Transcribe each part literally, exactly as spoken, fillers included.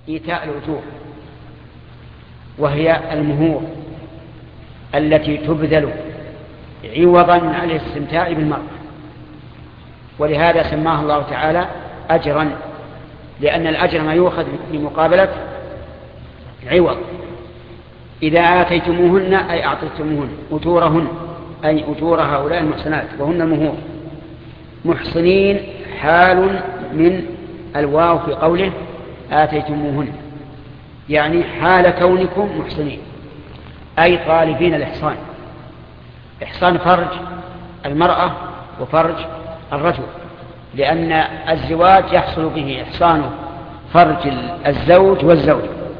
إيتاء الأجور، وهي المهور التي تبذل عوضا عن الاستمتاع بالمرأة، ولهذا سماه الله تعالى أجرا، لأن الأجر ما يؤخذ بمقابلة عوض. إذا آتيتموهن أي أعطيتموهن أجورهن، أي أجور هؤلاء المحسنات وهن المهور، محسنين حال من الواو في قوله آتيتموهن، يعني حال كونكم محسنين، أي طالبين الإحصان. إحصان فرج المرأة وفرج الرجل، لأن الزواج يحصل به إحصان فرج الزوج والزوج.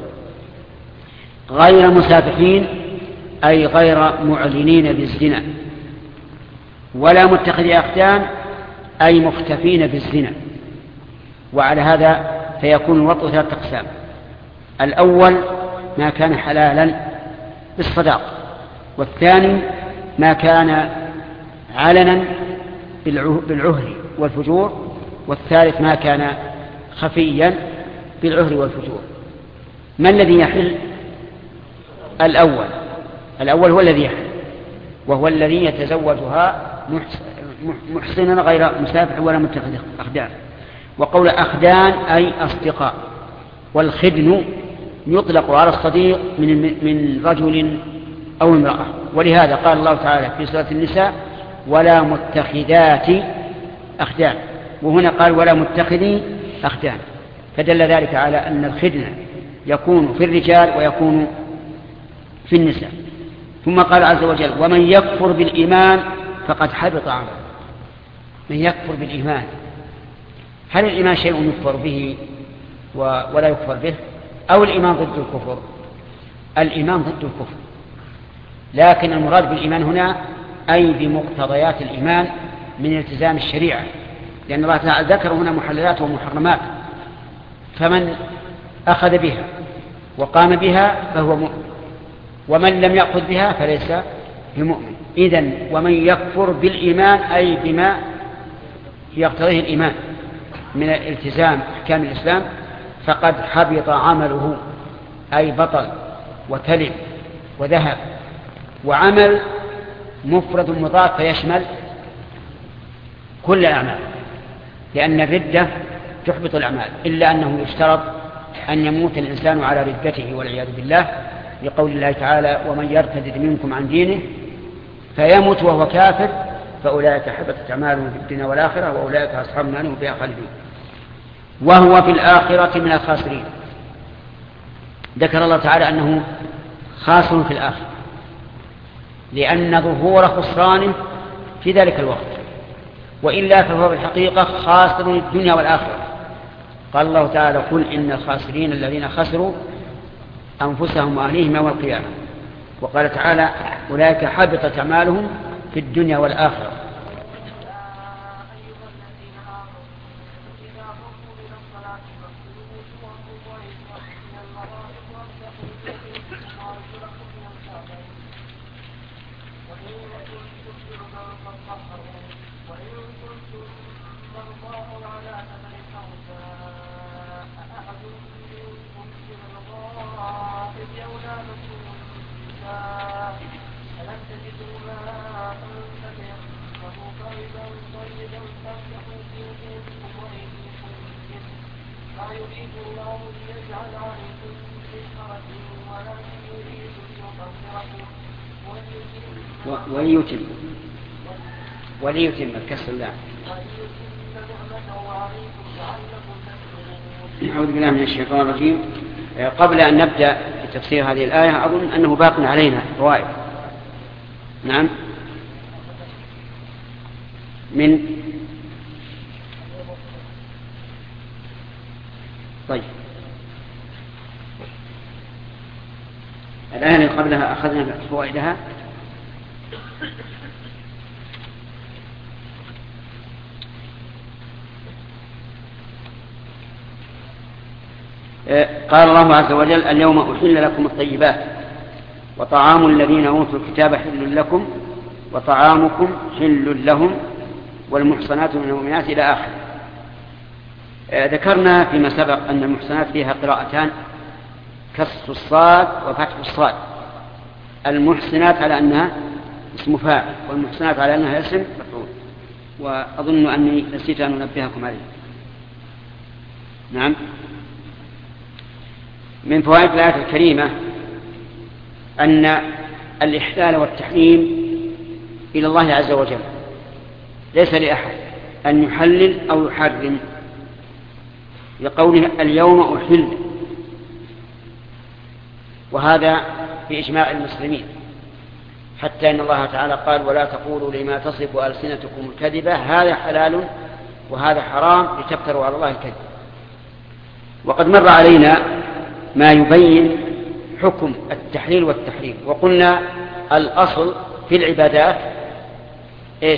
غير مسافحين أي غير معلنين بالزنا، ولا متخذي أخدان أي مختفين بالزنا. وعلى هذا فيكون الوطء ثلاثة أقسام: الأول ما كان حلالا بالصداق، والثاني ما كان علنا بالعهر والفجور، والثالث ما كان خفيا بالعهر والفجور. ما الذي يحل؟ الأول الأول هو الذي يحل، وهو الذي يتزوجها محسنا غير مسافح ولا متخذ أخدان. وقول أخدان أي أصدقاء، والخدن يطلق على الصديق من من رجل أو امرأة. ولهذا قال الله تعالى في سورة النساء: ولا متخذات أخدان، وهنا قال ولا متخذي أخدان، فدل ذلك على أن الخدن يكون في الرجال ويكون في النساء. ثم قال عز وجل: ومن يكفر بالإيمان فقد حبط عمله. من يكفر بالإيمان، هل الإيمان شيء يكفر به ولا يكفر به، أو الإيمان ضد الكفر؟ الإيمان ضد الكفر، لكن المراد بالإيمان هنا أي بمقتضيات الإيمان من التزام الشريعة، لأن الله تعالى ذكر هنا محللات ومحرمات، فمن أخذ بها وقام بها فهو مؤمن، ومن لم يأخذ بها فليس بمؤمن. إذن ومن يكفر بالإيمان أي بما يقتضيه الإيمان من الالتزام أحكام الإسلام فقد حبط عمله، أي بطل وتلف وذهب. وعمل مفرد مضاف فيشمل كل الأعمال، لأن الردة تحبط الأعمال، إلا أنه يشترط أن يموت الإنسان على ردته والعياذ بالله، لقول الله تعالى: ومن يرتد منكم عن دينه فيموت وهو كافر فأولئك حبطت أعمالهم في الدنيا والآخرة وأولئك أصحاب النار هم فيها خالدون وهو في الآخرة من الخاسرين. ذكر الله تعالى أنه خاسر في الآخرة، لأن ظهور خسرانه في ذلك الوقت، وإلا فهو في الحقيقة خاسر الدنيا والآخرة. قال الله تعالى: قل إن الخاسرين الذين خسروا أنفسهم وأهليهم يوم القيامة. وقال تعالى: أولئك حبطت أعمالهم في الدنيا والآخرة. وليتم وليتم الكسر الله. أعوذ بالله من الشيطان الرجيم. قبل أن نبدأ في تفسير هذه الآية أظن أنه باق علينا فوائد. نعم. من طيب الآية اللي قبلها أخذنا فوائدها. قال الله عز وجل: اليوم أحل لكم الطيبات وطعام الذين أوتوا الكتاب حل لكم وطعامكم حل لهم والمحصنات من المؤمنات إلى آخر. ذكرنا فيما سبق أن المحصنات فيها قراءتان، كسر الصاد وفتح الصاد. المحصنات على أنها اسم فاعل، والمحصنات على أنها اسم مفعول، وأظن أني نسيت أن أنبهكم عليه. نعم. من فوائد الآية الكريمة أن الإحلال والتحريم إلى الله عز وجل، ليس لأحد أن يحلل أو يحرم، لقوله اليوم أحل، وهذا بإجماع المسلمين، حتى إن الله تعالى قال ولا تقولوا لما تصف ألسنتكم الكذبة هذا حلال وهذا حرام لتفتروا على الله الكذب. وقد مر علينا ما يبين حكم التحليل والتحريم، وقلنا الأصل في العبادات إيش؟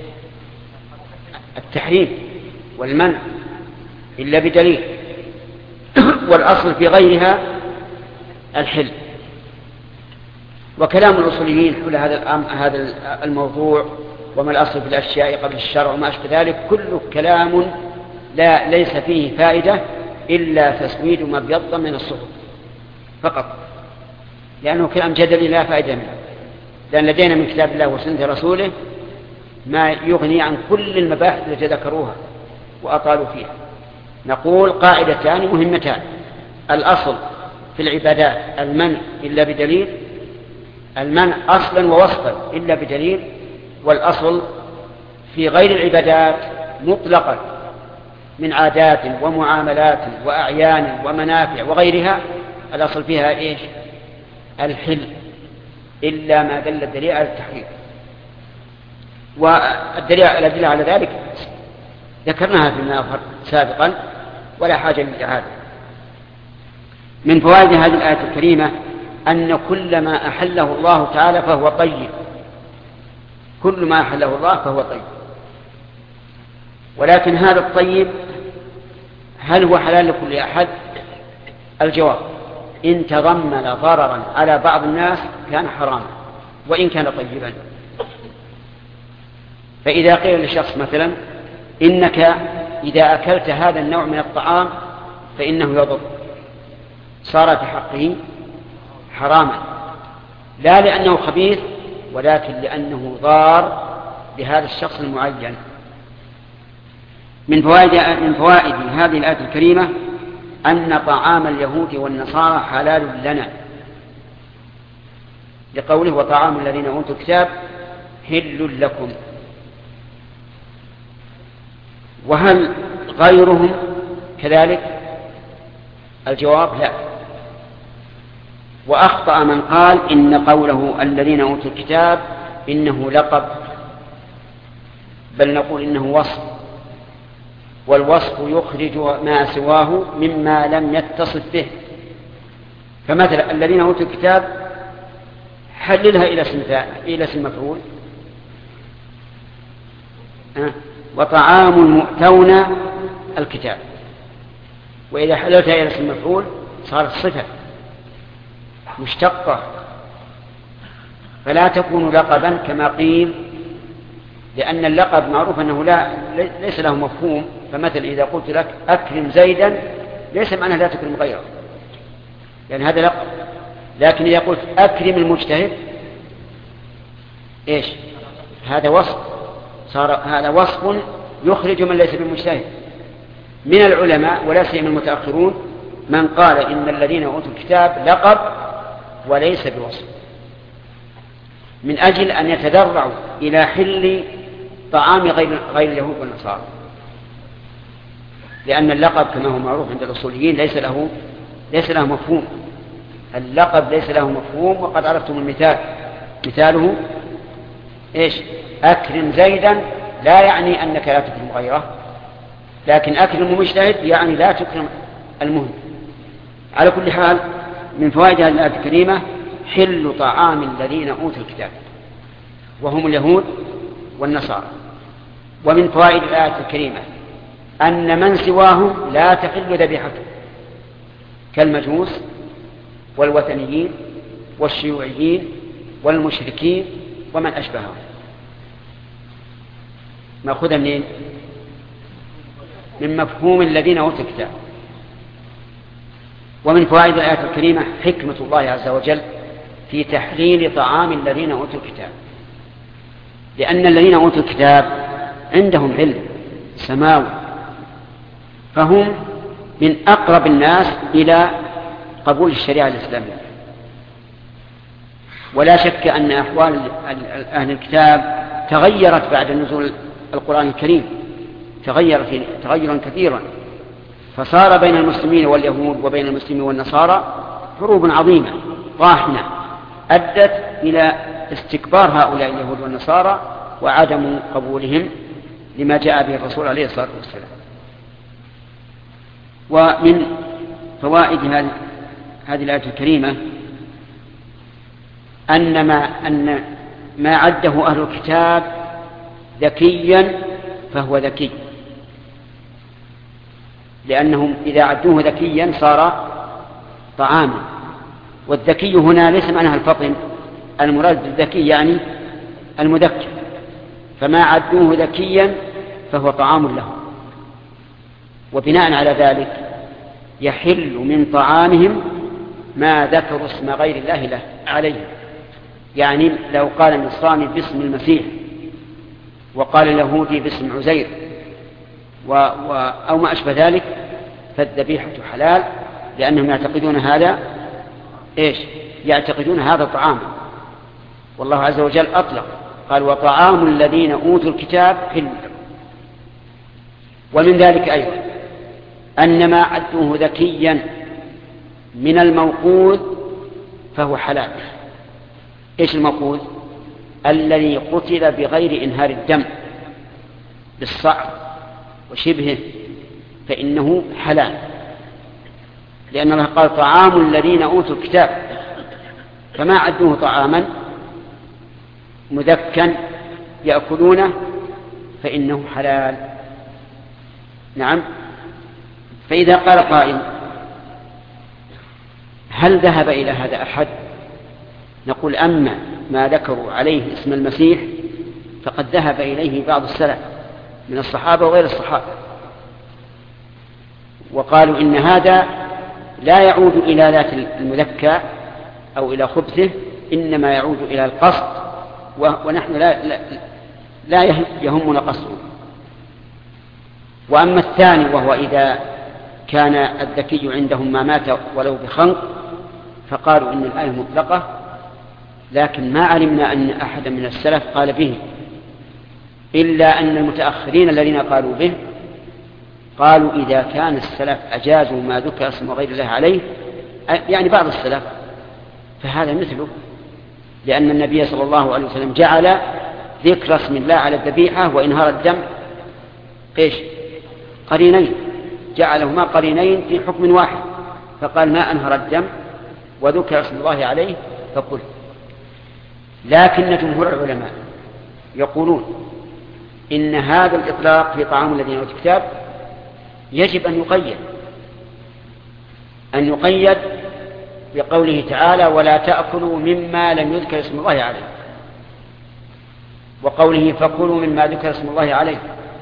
التحريم والمنع إلا بدليل، والأصل في غيرها الحل. وكلام الأصوليين حول هذا هذا الموضوع وما الأصل في الأشياء قبل الشرع وما أشبه ذلك كله كلام لا ليس فيه فائدة إلا تسويد ما ابيض من الصحف فقط، لأنه كلام جدلي لا فائدة منه، لأن لدينا من كتاب الله وسنة رسوله ما يغني عن كل المباحث التي ذكروها وأطالوا فيها. نقول قاعدتان مهمتان: الأصل في العبادات المنع إلا بدليل، المنع أصلا ووصفا إلا بدليل، والأصل في غير العبادات مطلقا من عادات ومعاملات وأعيان ومنافع وغيرها الأصل فيها إيش؟ الحل، إلا ما دل الدليل على التحريم. والدليل الأدلة على ذلك ذكرناها فيما أظهر سابقا ولا حاجة للإعادة. من فوائد هذه الآية الكريمة أن كل ما أحله الله تعالى فهو طيب، كل ما أحله الله فهو طيب، ولكن هذا الطيب هل هو حلال لكل أحد؟ الجواب: إن تضمن ضررا على بعض الناس كان حراما وإن كان طيبا. فإذا قيل لشخص مثلا إنك إذا أكلت هذا النوع من الطعام فإنه يضر، صار في حقه حراما، لا لأنه خبيث ولكن لأنه ضار بهذا الشخص المعين. من فوائد من فوائد هذه الآية الكريمة أن طعام اليهود والنصارى حلال لنا، لقوله وطعام الذين أوتوا الكتاب حل لكم. وهل غيرهم كذلك؟ الجواب: لا. وأخطأ من قال إن قوله الذين أوتوا الكتاب إنه لقب، بل نقول إنه وصف، والوصف يخرج ما سواه مما لم يتصف به. فمثلا الذين أوتوا الكتاب حللها إلى اسم إلى اسم مفعول، وطعام المؤتون الكتاب، وإذا حللتها إلى اسم مفعول صارت صفة مشتقة فلا تكون لقبا كما قيل، لأن اللقب معروف أنه لا ليس له مفهوم. فمثل إذا قلت لك أكرم زيدا ليس معناه لا تكرم غيره، لأن هذا لقب. لكن إذا قلت أكرم المجتهد إيش؟ هذا وصف، صار هذا وصف يخرج من ليس بالمجتهد. من العلماء ولا سيما المتأخرون من قال إن الذين أوتوا الكتاب لقب وليس بوصف، من أجل أن يتذرعوا إلى حل طعام غير غير اليهود والنصارى، لأن اللقب كما هو معروف عند الأصوليين ليس له ليس له مفهوم. اللقب ليس له مفهوم، وقد عرفتم المثال، مثاله إيش؟ أكرم زيدا لا يعني أنك لا تكرم غيره، لكن أكرم مجتهد يعني لا تكرم المهم. على كل حال من فوائد هذه الآية الكريمة حل طعام الذين أوتوا الكتاب وهم اليهود والنصارى. ومن فوائد الآية الكريمة أن من سواهم لا تحل ذبيحته، كالمجوس والوثنيين والشيوعيين والمشركين ومن أشبههم. مأخوذة منين؟ من مفهوم الذين أوتوا الكتاب. ومن فوائد الآية الكريمة حكمة الله عز وجل في تحليل طعام الذين أوتوا الكتاب، لأن الذين أوتوا الكتاب عندهم علم سماوي، فهم من أقرب الناس إلى قبول الشريعة الإسلامية. ولا شك أن أحوال أهل الكتاب تغيرت بعد نزول القرآن الكريم، تغير في تغيرا كثيرا، فصار بين المسلمين واليهود وبين المسلمين والنصارى حروب عظيمة طاحنة أدت إلى استكبار هؤلاء اليهود والنصارى وعدم قبولهم لما جاء به الرسول عليه الصلاة والسلام. ومن فوائد هذه الآية الكريمة أن ما, أن ما عده أهل الكتاب ذكيا فهو ذكي، لأنهم إذا عدوه ذكيا صار طعاما. والذكي هنا ليس معناها الفطن، المراد بالذكي يعني المذكر، فما عدوه ذكيا فهو طعام له. وبناء على ذلك يحل من طعامهم ما ذكروا اسم غير الله له عليه. يعني لو قال النصراني باسم المسيح وقال اليهودي باسم عزير و... و... أو ما أشبه ذلك فالذبيحة حلال، لأنهم يعتقدون هذا إيش؟ يعتقدون هذا طعام. والله عز وجل أطلق قال وطعام الذين أوتوا الكتاب حل. ومن ذلك أيضا أن ما عدوه ذكيا من الموقوذ فهو حلال. إيش الموقوذ؟ الذي قتل بغير إنهار الدم بالصعب وشبهه فإنه حلال، لأن الله قال طعام الذين أوتوا الكتاب، فما عدوه طعاما مذكا يأكلونه فإنه حلال. نعم. فإذا قال قائل هل ذهب إلى هذا أحد؟ نقول أما ما ذكروا عليه اسم المسيح فقد ذهب إليه بعض السلف من الصحابة وغير الصحابة، وقالوا إن هذا لا يعود إلى ذات المذكى أو إلى خبثه، إنما يعود إلى القصد، ونحن لا, لا, لا يهمنا قصده. وأما الثاني وهو إذا كان الذكي عندهم ما مات ولو بخنق فقالوا إن الآية مطلقة، لكن ما علمنا أن أحدا من السلف قال به، إلا أن المتأخرين الذين قالوا به قالوا إذا كان السلف أجازوا ما ذكر اسم غير الله عليه، يعني بعض السلف، فهذا مثله، لأن النبي صلى الله عليه وسلم جعل ذكر اسم الله على الذبيحة وإنهار الدم إيش؟ قرينين، جعلهما قرينين في حكم واحد، فقال ما أنهر الدم وذكر اسم الله عليه فقل. لكن جمهور العلماء يقولون إن هذا الإطلاق في طعام الذين أوتوا الكتاب يجب أن يقيد أن يقيد بقوله تعالى ولا تأكلوا مما لم يذكر اسم الله عليه، وقوله فكلوا مما ذكر اسم الله عليه.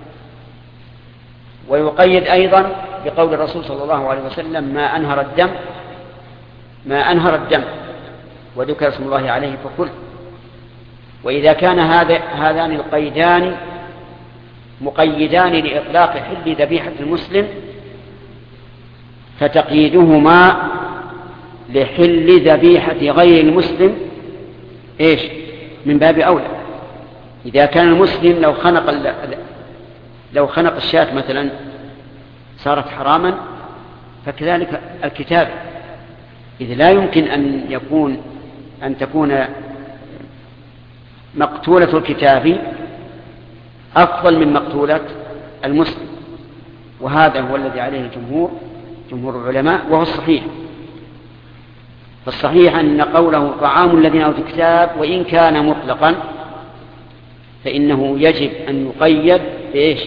ويقيد أيضا بقول الرسول صلى الله عليه وسلم ما أنهر الدم ما أنهر الدم وذكر اسم الله عليه فكل. وإذا كان هذا هذان القيدان مقيدان لإطلاق حل ذبيحة المسلم فتقييدهما لحل ذبيحة غير المسلم إيش؟ من باب أولى. إذا كان المسلم لو خنق لو خنق الشاة مثلا صارت حراما، فكذلك الكتاب، إذ لا يمكن أن يكون أن تكون مقتولة الكتاب أفضل من مقتولة المسلم، وهذا هو الذي عليه الجمهور جمهور العلماء وهو الصحيح. فالصحيح أن قوله طعام الذين أوتوا الكتاب وإن كان مطلقا فإنه يجب أن يقيد بإيش؟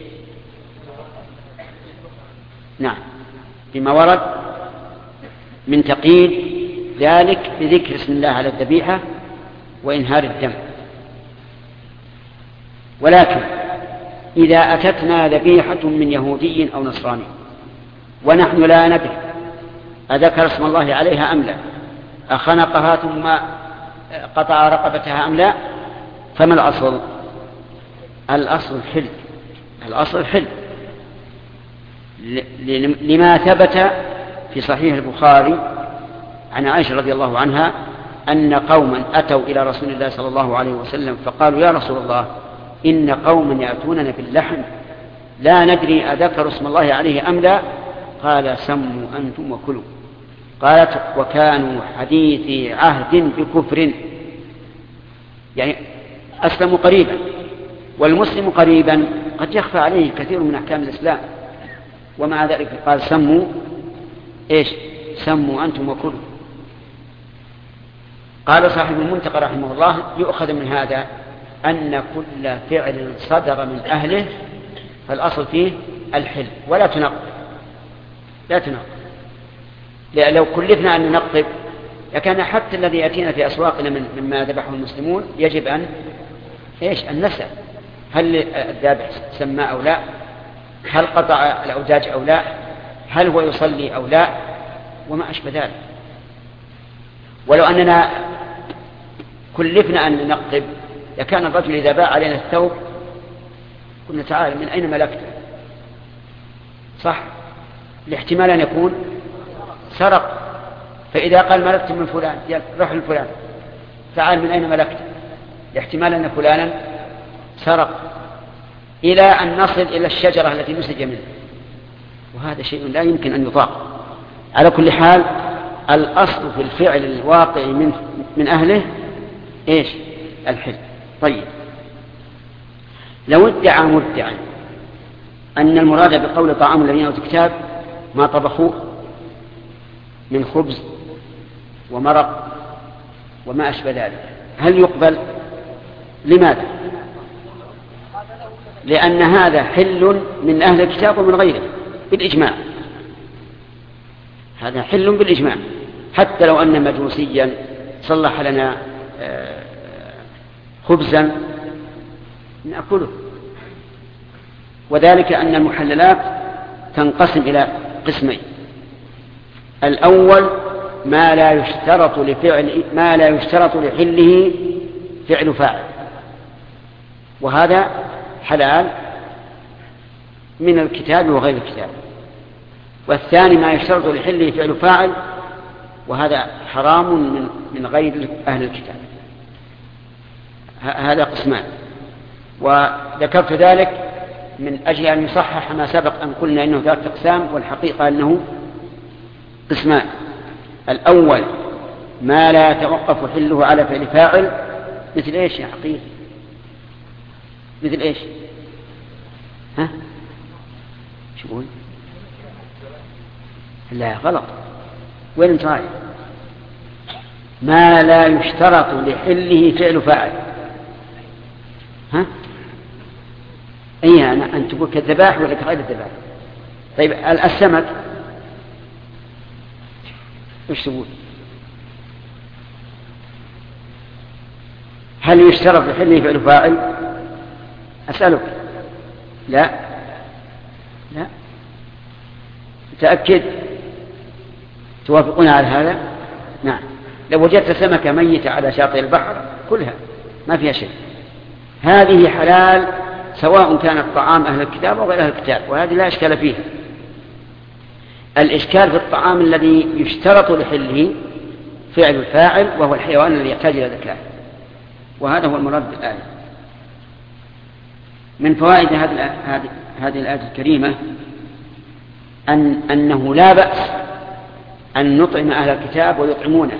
نعم، بما ورد من تقييد ذلك بذكر اسم الله على الذبيحة وإنهار الدم. ولكن إذا أتتنا ذبيحة من يهودي أو نصراني ونحن لا ندري أذكر اسم الله عليها أم لا، أخنقها ثم قطع رقبتها أم لا، فما الأصل؟ الأصل الحل، الأصل الحل لما ثبت في صحيح البخاري عن عائشة رضي الله عنها أن قوما أتوا إلى رسول الله صلى الله عليه وسلم فقالوا يا رسول الله إن قوما يأتوننا باللحم لا ندري أذكر اسم الله عليه أم لا، قال سموا أنتم وكلوا. قالت وكانوا حديثي عهد بكفر، يعني أسلموا قريبا، والمسلم قريبا قد يخفى عليه كثير من أحكام الإسلام، ومع ذلك قال سموا إيش؟ سموا أنتم وكلوا. قال صاحب المنتقى رحمه الله يؤخذ من هذا أن كل فعل صدر من أهله فالأصل فيه الحل ولا تنقب، لا تنقب، لو كلفنا أن ننقب لكان حتى الذي يأتينا في أسواقنا من مما ذبحه المسلمون يجب أن إيش؟ أن نسأل هل الذابح سمى أو لا، هل قطع الأوداج أو لا، هل هو يصلي أو لا، وما أشبه ذلك. ولو أننا كلفنا أن ننقب لكان الرجل إذا باع علينا الثوب قلنا تعالى من أين ملكته؟ صح، الاحتمال أن يكون سرق، فإذا قال ملكت من فلان روح لفلان تعال من أين ملكته؟ الاحتمال أن فلانا سرق، إلى أن نصل إلى الشجرة التي نسج منها، وهذا شيء لا يمكن أن يطاق. على كل حال الأصل في الفعل الواقع من, من أهله إيش؟ الحل. طيب لو ادعى مدعى أن المراد بقول طعام الذين أوتوا الكتاب ما طبخوه من خبز ومرق وما أشبه ذلك، هل يقبل؟ لماذا؟ لأن هذا حل من أهل الكتاب ومن غيره بالإجماع، هذا حل بالإجماع، حتى لو أن مجوسيا صلح لنا خبزا نأكله. وذلك أن المحللات تنقسم إلى قسمين: الأول ما لا يشترط لفعل ما لا يشترط لحله فعل فاعل، وهذا حلال من الكتاب وغير الكتاب. والثاني ما يشترط لحله فعل فاعل، وهذا حرام من من غير أهل الكتاب. هذا قسمان، وذكرت ذلك من أجل أن يصحح ما سبق أن قلنا إنه ثلاثة أقسام، والحقيقة أنه قسمان: الأول ما لا يتوقف حله على فعل فاعل، مثل إيش يا حقيقي؟ مثل إيش؟ ها؟ شو قول؟ لا غلط، وين انت رايح؟ ما لا يشترط لحله فعل فاعل. ها؟ أي أنا أن تقول كالذبائح ولا كغير الذبائح؟ طيب السمك إيش تقول؟ هل يشترط لحله فعل فاعل؟ أسألك. لا لا، تأكد توافقون على هذا؟ نعم. لو وجدت سمكة ميتة على شاطئ البحر كلها ما فيها شيء، هذه حلال سواء كان الطعام أهل الكتاب أو غير أهل الكتاب، وهذه لا إشكال فيه. الإشكال في الطعام الذي يشترط لحله فعل الفاعل، وهو الحيوان الذي يحتاج إلى ذكاء، وهذا هو المراد بالآية. من فوائد هذه الآية الكريمة أن أنه لا بأس أن نطعم أهل الكتاب ويطعمونه،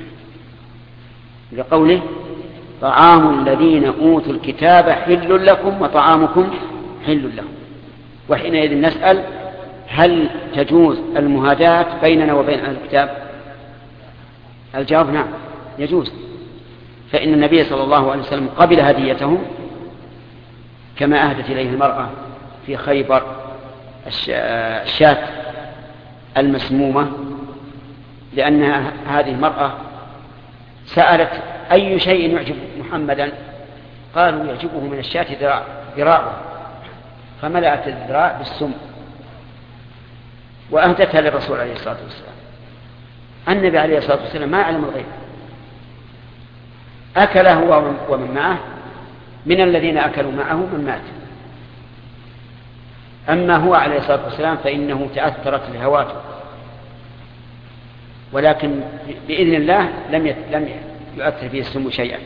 لقوله طعام الذين أوتوا الكتاب حل لكم وطعامكم حل لهم. وحينئذ نسأل هل تجوز المهاداة بيننا وبين أهل الكتاب؟ الجواب نعم يجوز، فإن النبي صلى الله عليه وسلم قبل هديتهم كما أهدت إليه المرأة في خيبر الشاة المسمومة، لأن هذه المرأة سألت أي شيء يعجب محمدا؟ قالوا يعجبه من الشاة ذراعه، فملأت الذراع بالسم وأهدتها للرسول عليه الصلاة والسلام. النبي عليه الصلاة والسلام ما يعلم الغيب، أكل هو ومن معه، من الذين أكلوا معه من مات. أما هو عليه الصلاة والسلام فإنه تأثرت لهواته، ولكن بإذن الله لم لم يؤثر فيه السم شيئا،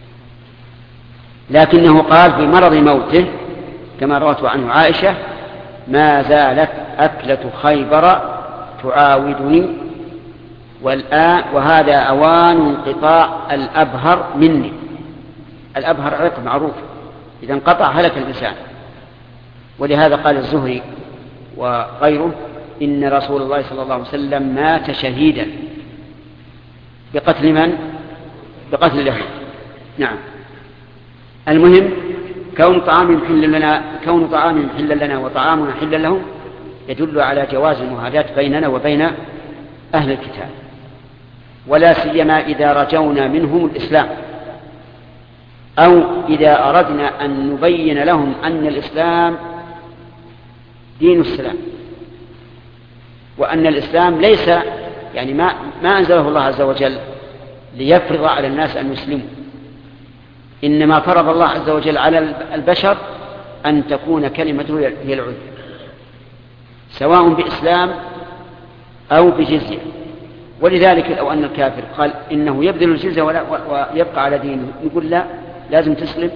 لكنه قال في مرض موته كما روت عنه عائشة: ما زالت أكلة خيبر تعاودني والآن وهذا أوان انقطاع الأبهر مني. الأبهر عرق معروف، إذا انقطع هلك الإنسان. ولهذا قال الزهري وغيره: إن رسول الله صلى الله عليه وسلم مات شهيدا. بقتل من؟ بقتل اليهود. نعم. المهم كون طعام حل لنا كون طعام حل لنا وطعامنا حل لهم يدل على جواز المهاداة بيننا وبين أهل الكتاب، ولا سيما إذا رجونا منهم الإسلام، أو إذا أردنا أن نبين لهم أن الإسلام دين السلام، وأن الإسلام ليس يعني ما, ما أنزله الله عز وجل ليفرض على الناس أن يسلموا، إنما فرض الله عز وجل على البشر أن تكون كلمته هي العليا، سواء بإسلام أو بجزية. ولذلك لو أن الكافر قال إنه يبذل الجزية ويبقى على دينه، يقول لا لازم تسلم،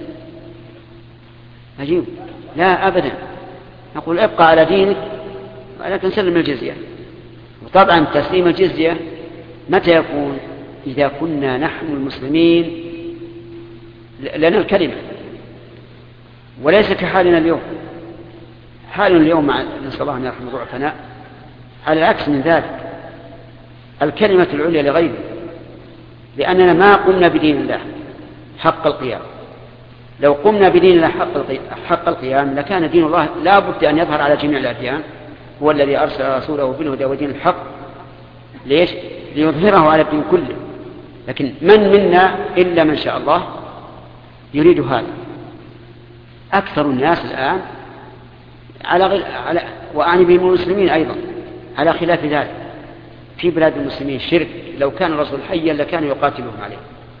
عجيب، لا أبدا، نقول ابقى على دينك ولكن سلم الجزية. وطبعا تسليم الجزية متى يكون؟ إذا كنا نحن المسلمين لنا الكلمة، وليس كحالنا اليوم. حالنا اليوم مع نسأل الله أن يرحم ضعفنا على العكس من ذلك، الكلمة العليا لغيره، لأننا ما قمنا بدين الله حق القيام. لو قمنا بدين الله حق القيام لكان دين الله لا بد أن يظهر على جميع الأديان. هو الذي أرسل رسوله بالهدى ودين الحق، ليش؟ ليظهره على الدين كله. لكن من منا إلا من شاء الله يريد هذا. أكثر الناس الآن على غير على وأعني بهم المسلمين أيضا على خلاف ذلك. في بلاد المسلمين شرك لو كان الرسول حيا لكان يقاتلهم عليه،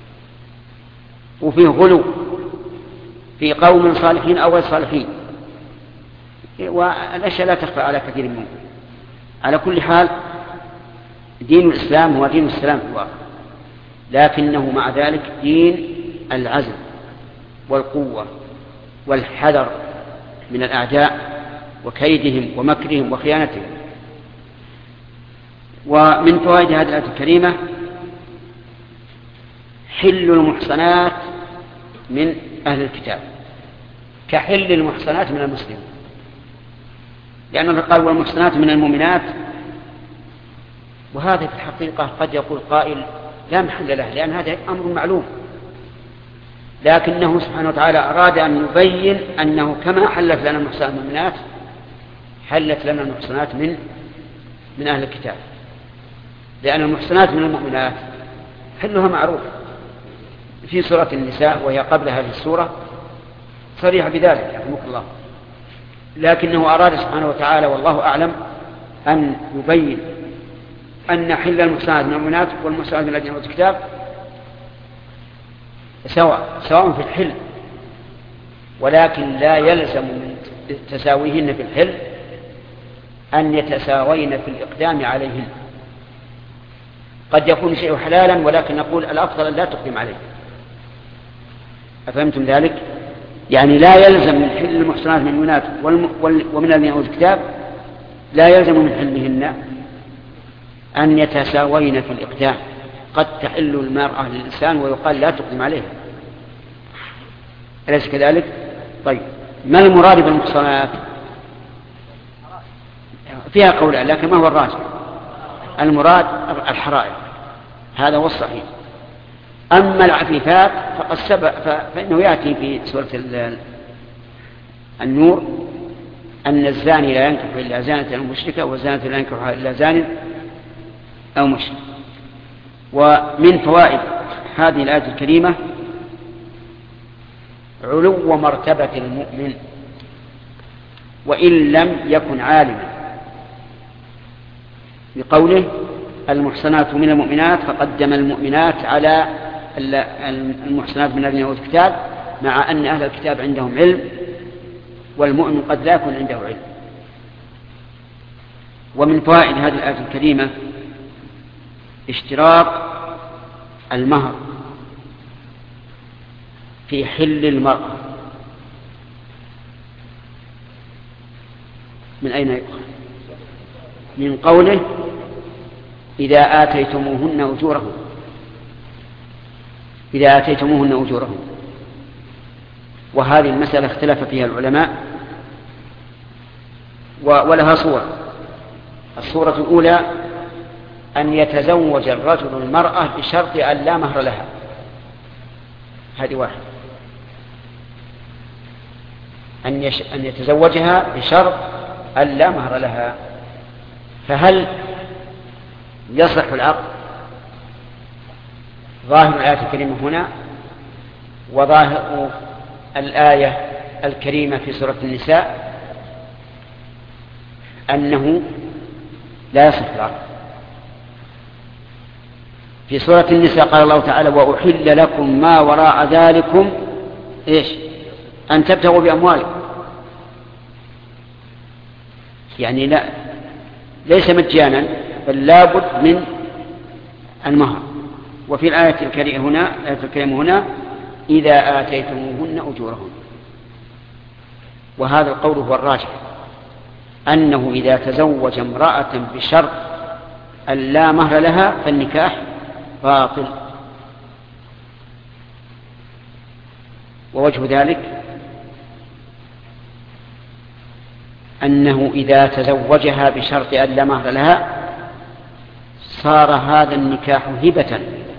وفيه غلو في قوم صالحين أو غير صالحين، والأشياء لا تخفى على كثير منهم. على كل حال دين الإسلام هو دين السلام في الواقع، لكنه مع ذلك دين العزم والقوة والحذر من الأعداء وكيدهم ومكرهم وخيانتهم. ومن فوائد هذه الآية الكريمة حل المحصنات من أهل الكتاب كحل المحصنات من المسلمين، لأنه قال والمحصنات من المؤمنات، وهذا في الحقيقة قد يقول قائل لا محل له، لأن هذا أمر معلوم، لكنه سبحانه وتعالى أراد أن يبين أنه كما حلت لنا المحصنات من المؤمنات حلت لنا المحصنات من من أهل الكتاب، لأن المحصنات من المؤمنات حلها معروف في سورة النساء وهي قبل هذه السورة صريح بذلك يرحمك الله، لكنه أراد سبحانه وتعالى والله أعلم أن يبين أن حل المحصنات من المؤمنات والمحصنات من الذين أوتوا الكتاب سواء سواء في الحل، ولكن لا يلزم من تساويهن في الحل أن يتساوين في الإقدام عليهن. قد يكون شيء حلالا ولكن نقول الأفضل أن لا تقدم عليه. أفهمتم ذلك؟ يعني لا يلزم من حل المحصنات من المؤمنات ومن الذين أوتوا الكتاب لا يلزم من حلهن أن يتساوين في الإقدام. قد تحل المرأة للإنسان ويقال لا تقدم عليه، أليس كذلك؟ طيب ما المراد بالمحصنات؟ فيها قولان لكن ما هو الراجح؟ المراد الحرائر، هذا هو الصحيح. أما العفيفات فقد سبق فإنه يأتي في سورة النور أن الزاني لا ينكح إلا زانة أو مشركة والزانة لا ينكحها إلا زان أو مشرك. ومن فوائد هذه الآية الكريمة علو مرتبة المؤمن وإن لم يكن عالما، بقوله المحصنات من المؤمنات فقدم المؤمنات على المحصنات من الذين أوتوا الكتاب، مع أن أهل الكتاب عندهم علم والمؤمن قد لا يكون عنده علم. ومن فوائد هذه الآية الكريمة اشتراط المهر في حل المرأة. من أين يؤخذ؟ من قوله إذا آتيتموهن أجورهن، إذا آتيتموهن أجورهن. وهذه المسألة اختلف فيها العلماء ولها صورة. الصورة الأولى أن يتزوج الرجل المرأة بشرط أن لا مهر لها، هذه واحد، أن, يش... أن يتزوجها بشرط أن لا مهر لها. فهل يصح العقد؟ ظاهر الآية الكريمة هنا وظاهر الآية الكريمة في سورة النساء أنه لا يصح العقد. في سورة النساء قال الله تعالى وأحل لكم ما وراء ذلكم إيش؟ أن تبتغوا بأموالكم، يعني لا ليس مجانا بل لابد من المهر. وفي الآية الكريمة هنا الآية الكريمة هنا إذا آتيتموهن أجورهن. وهذا القول هو الراجح، أنه إذا تزوج امرأة بشرط أن لا مهر لها فالنكاح باطل. ووجه ذلك أنه إذا تزوجها بشرط أن لا مهر لها صار هذا النكاح هبة،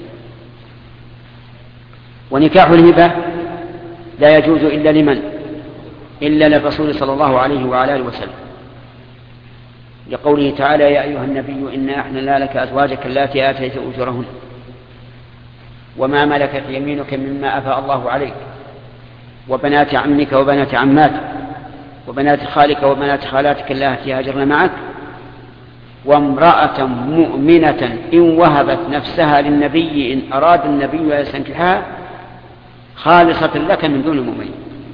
ونكاح الهبة لا يجوز إلا لمن؟ إلا للرسول صلى الله عليه وعلى آله وسلم، لقوله تعالى يا أيها النبي إنا أحللنا لك أزواجك اللاتي آتيت أجورهن وما ملكت يمينك مما أفاء الله عليك وبنات عمك وبنات عماتك وبنات خالك وبنات خالاتك اللاتي هاجرن معك وامرأة مؤمنة إن وهبت نفسها للنبي إن أراد النبي أن يستنكحها خالصة لك من دون المؤمنين.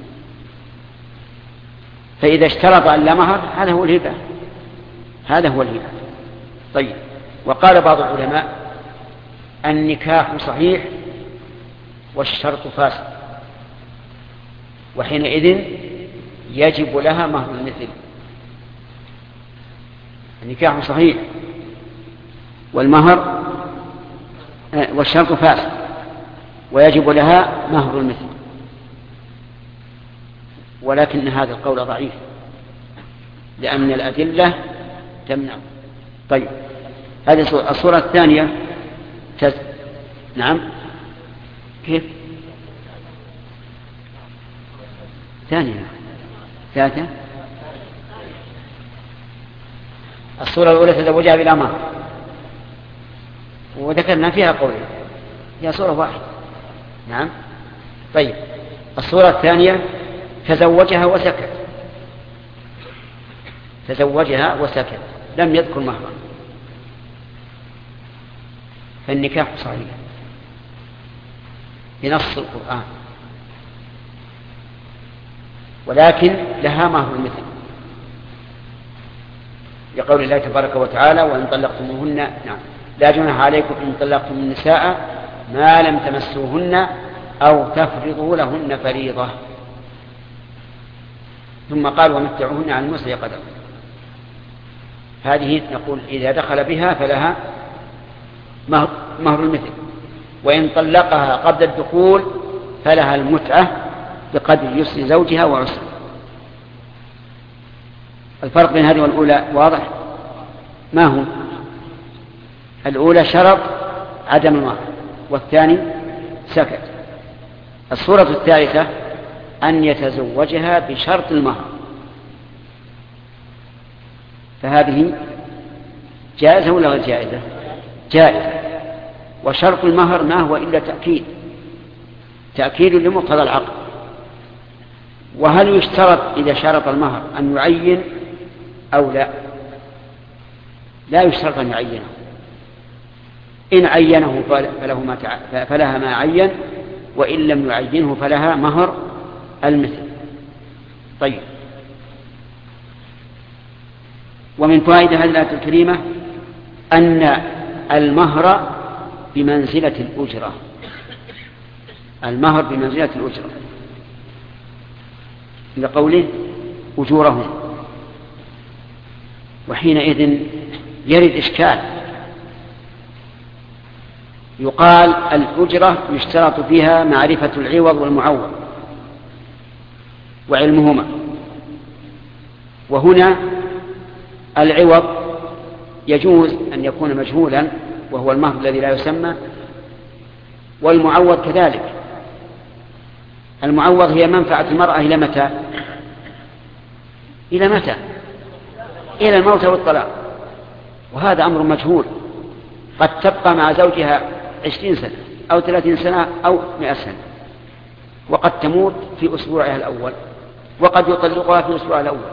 فإذا اشترط أن لا مهر هذا هو الهبة، هذا هو الهبة. طيب، وقال بعض العلماء النكاح صحيح والشرط فاسد، وحينئذ يجب لها مهر المثل. النكاح صحيح والمهر والشرط فاسد ويجب لها مهر المثل، ولكن هذا القول ضعيف لأن الأدلة تمنع. طيب، هذه الصورة الثانية تز... نعم كيف ثانية ثالثة الصورة الأولى تزوجها بلا مهر وذكرنا فيها قولين، هي صورة واحدة. نعم. طيب، الصورة الثانية تزوجها وسكت، تزوجها وسكت لم يذكر مهرا، فالنكاح صحيح بنص القرآن، ولكن لها مهر المثل لقول الله تبارك وتعالى وإن طلقتموهن نعم لا جناح عليكم إن طلقتم النساء ما لم تمسوهن أو تفرضوا لهن فريضة. ثم قال ومتعوهن عن المسرع قدر. هذه نقول إذا دخل بها فلها مهر المثل، وإن طلقها قبل الدخول فلها المتعة بقدر يسر زوجها وعسر. الفرق بين هذه والأولى واضح؟ ما هو؟ الأولى شرط عدم المهر والثاني سكت. الصورة الثالثة أن يتزوجها بشرط المهر، فهذه جائزة ولا غير جائزة؟ جائزة. وشرط المهر ما هو إلا تأكيد، تأكيد لمقتضى العقد. وهل يشترط إذا شرط المهر أن يعين أو لا؟ لا يشترط أن يعينه، إن عينه فله ما تع... فلها ما عين، وإن لم يعينه فلها مهر المثل. طيب، ومن فوائد هذه الآية الكريمة أن المهر بمنزلة الأجرة، المهر بمنزلة الأجرة لقوله أجورهم. وحينئذ يرد إشكال، يقال الأجرة يشترط فيها معرفة العوض والمعوض وعلمهما، وهنا العوض يجوز أن يكون مجهولا وهو المهر الذي لا يسمى، والمعوض كذلك. المعوض هي منفعة المرأة إلى متى؟ إلى متى؟ إلى الموت والطلاق، وهذا أمر مجهول، قد تبقى مع زوجها عشرين سنة أو ثلاثين سنة أو مئة سنة، وقد تموت في أسبوعها الأول، وقد يطلقها في أسبوعها الأول.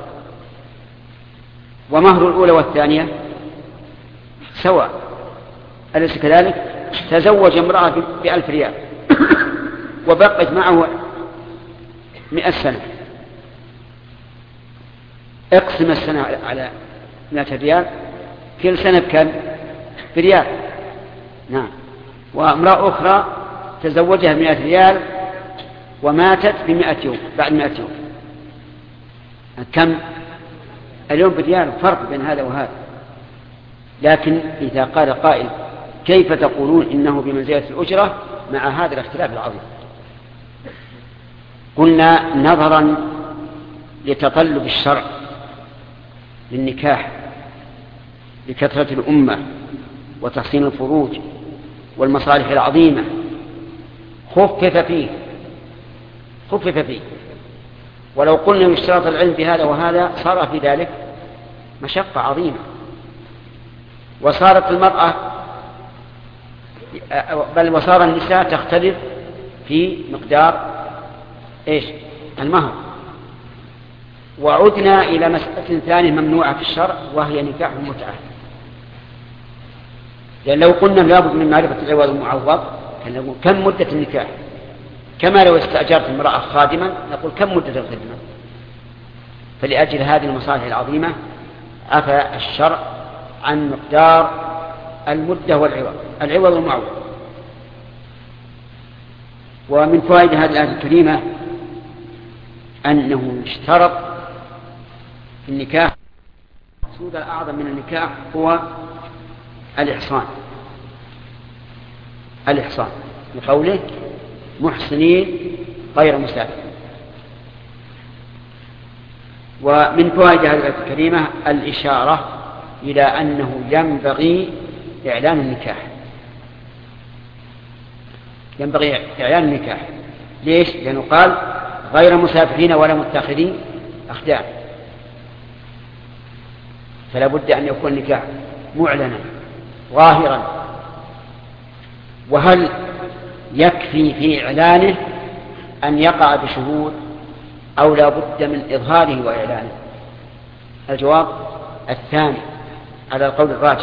ومهر الأولى والثانية سواء، أليس كذلك؟ تزوج امرأة بألف ريال وبقت معه مئة سنة، اقسم السنة على مئة ريال، كل سنة بكم؟ بريال. نعم. وامرأة أخرى تزوجها بمئة ريال وماتت بمئة يوم بعد مئة يوم، كم؟ اليوم بريال، فرق بين هذا وهذا. لكن إذا قال قائل كيف تقولون إنه بمنزلة الأجرة مع هذا الاختلاف العظيم؟ قلنا نظرا لتطلب الشرع للنكاح لكثرة الأمة وتحسين الفروج والمصالح العظيمة خفف فيه خفف فيه ولو قلنا يشترط العلم بهذا وهذا صار في ذلك مشقة عظيمة، وصارت المرأة بل وصار النساء تختلف في مقدار إيش؟ المهر. وعدنا إلى مسألة ثانية ممنوعة في الشرع، وهي نكاح المتعة. لأن لو قلنا لابد من معرفة العوض والمعوض كان نقول كم مدة النكاح، كما لو استأجرت امرأة خادما نقول كم مدة الخدمة. فلأجل هذه المصالح العظيمة عفى الشرع عن مقدار المدة والعوض العوض والمعوض. ومن فوائد هذه الآية الكريمة أنه اشترط في النكاح، المقصود الأعظم من النكاح هو الإحصان الإحصان بقوله محسنين غير مسافرين. ومن فوائد هذه الآية الكريمة الإشارة إلى أنه ينبغي إعلان النكاح ينبغي إعلان النكاح ليش؟ لأنه قال غير مسافرين ولا متخذين أخدان، فلا بد أن يكون النكاح معلنا ظاهرا. وهل يكفي في إعلانه أن يقع بشهود أو لا بد من إظهاره وإعلانه؟ الجواب الثاني على القول الراجح.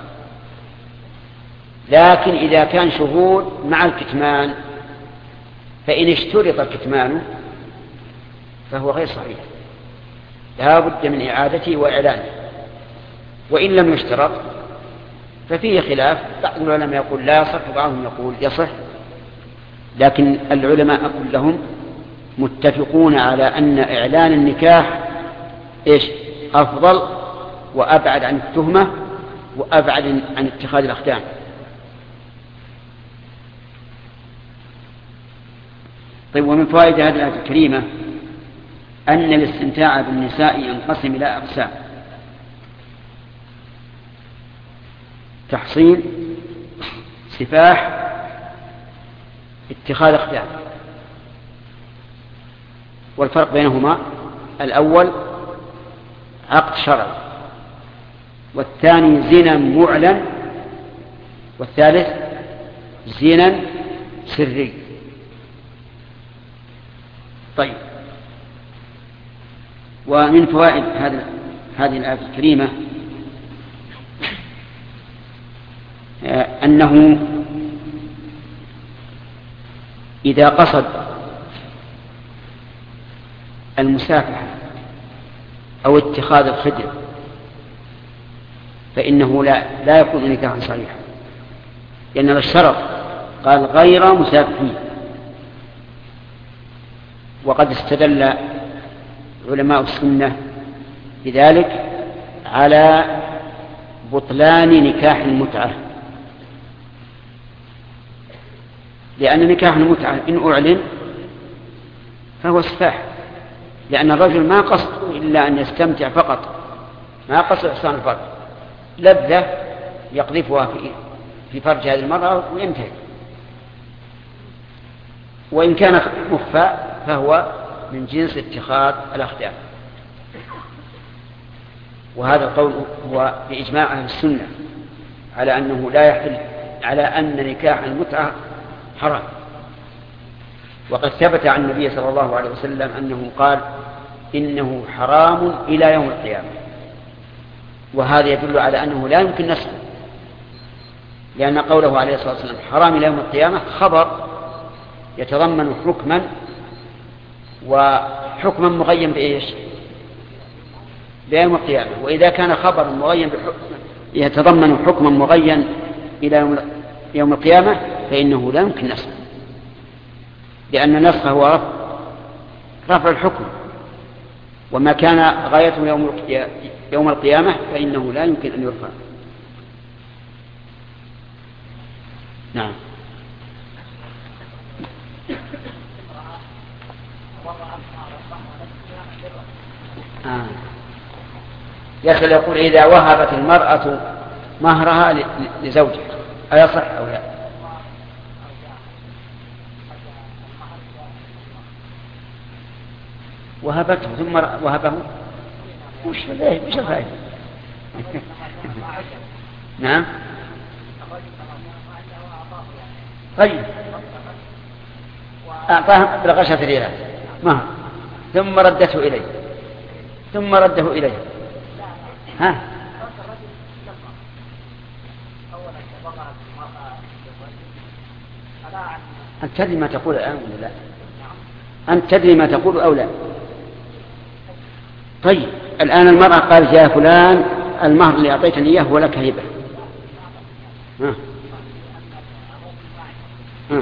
لكن إذا كان شهود مع الكتمان فإن اشترط الكتمان فهو غير صحيح، لا بد من إعادته وإعلانه. وإن لم يشترط ففيه خلاف، بعض العلماء يقول لا يصح وبعضهم يقول يصح، لكن العلماء كلهم متفقون على أن إعلان النكاح إيش؟ أفضل وأبعد عن التهمة وأبعد عن اتخاذ الأخدان. طيب، ومن فوائد هذه الآية الكريمة أن الاستمتاع بالنساء ينقسم إلى أقسام: تحصيل، سفاح، اتخاذ أخدان. والفرق بينهما: الأول عقد شرعي، والثاني زنا معلن، والثالث زنا سري. طيب، ومن فوائد هذه هذه الآية الكريمة أنه إذا قصد المسافحة أو اتخاذ الخدر فإنه لا, لا يكون نكاحا صحيحا، لأن الشرط قال غير مسافحين. وقد استدل علماء السنة بذلك على بطلان نكاح المتعة، لأن نكاح المتعة إن أعلن فهو سفاح، لأن الرجل ما قصد إلا أن يستمتع فقط، ما قصد إحصان الفرج، لذة يقذفها في في فرج هذه المرأة وينتهي. وإن كان مخفى فهو من جنس اتخاذ الأخدان. وهذا القول هو بإجماع أهل السنة على أنه لا يحل، على أن نكاح المتعة حرام. وقد ثبت عن النبي صلى الله عليه وسلم أنه قال إنه حرام إلى يوم القيامة، وهذا يدل على أنه لا يمكن نسخه، لأن قوله عليه الصلاة والسلام حرام إلى يوم القيامة خبر يتضمن حكما، وحكما مغيم بإيش؟ بيوم القيامة. وإذا كان خبر مغيم بحكم يتضمن حكما مغيم إلى يوم القيامة فإنه لا يمكن نسخه، لأن نسخه هو رفع, رفع الحكم، وما كان غايته يوم, يوم القيامة فإنه لا يمكن أن يرفع. نعم. آه. يسأل يقول إذا وهبت المرأة مهرها لزوجها أيصح أو لا؟ وهبته ثم وهبه وش وش الفائدة؟ نعم. طيب أعطاها بالغشة ريالات مهر ثم ردته إليه ثم رده إليه، ها أنت تدري ما تقول الآن ولا لا؟ أنت تدري ما تقول أو لا؟ طيب الآن المرأة قالت يا فلان المهر اللي أعطيتني إياه ولك هبة، ها ها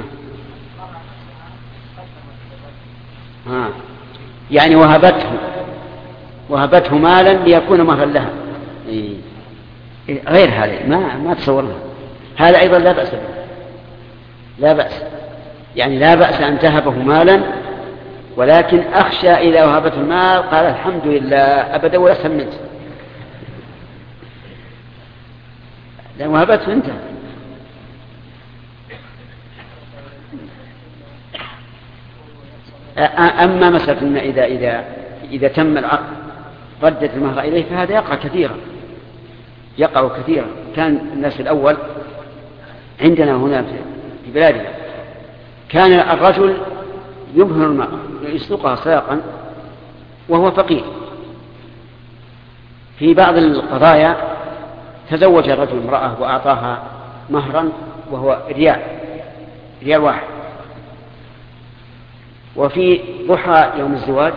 ها يعني وهبته وهبته مالا ليكون مهرا لها. إيه. غير هذا ما ما تصورها، هذا أيضا لا بأس به، لا بأس، يعني لا بأس أن تهبه مالا، ولكن أخشى إذا وهبته المال قال الحمد لله أبدا ولا سمنت، لأن وهبته أنت. أما مسألة إذا إذا إذا تم العقد ردت المهر إليه فهذا يقع كثيرا، يقع كثيرا. كان الناس الأول عندنا هنا في بلادنا كان الرجل يمهر المرأة يسلقها ساقا وهو فقير. في بعض القضايا تزوج الرجل امرأة وأعطاها مهرا وهو ريال ريال واحد، وفي ضحى يوم الزواج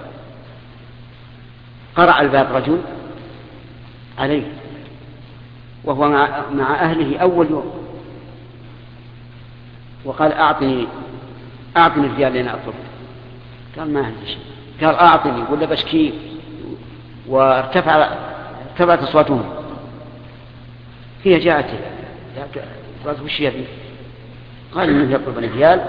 قرع الباب رجل عليه وهو مع, مع أهله أول يوم، وقال أعطني أعطني الريال لأن أطلب. قال ما عندي شيء، قال أعطني ولا بشكي، وارتفع ارتفعت أصواتهم. هي جاءت قالت وش يبي؟ قال إنه يطلب الريال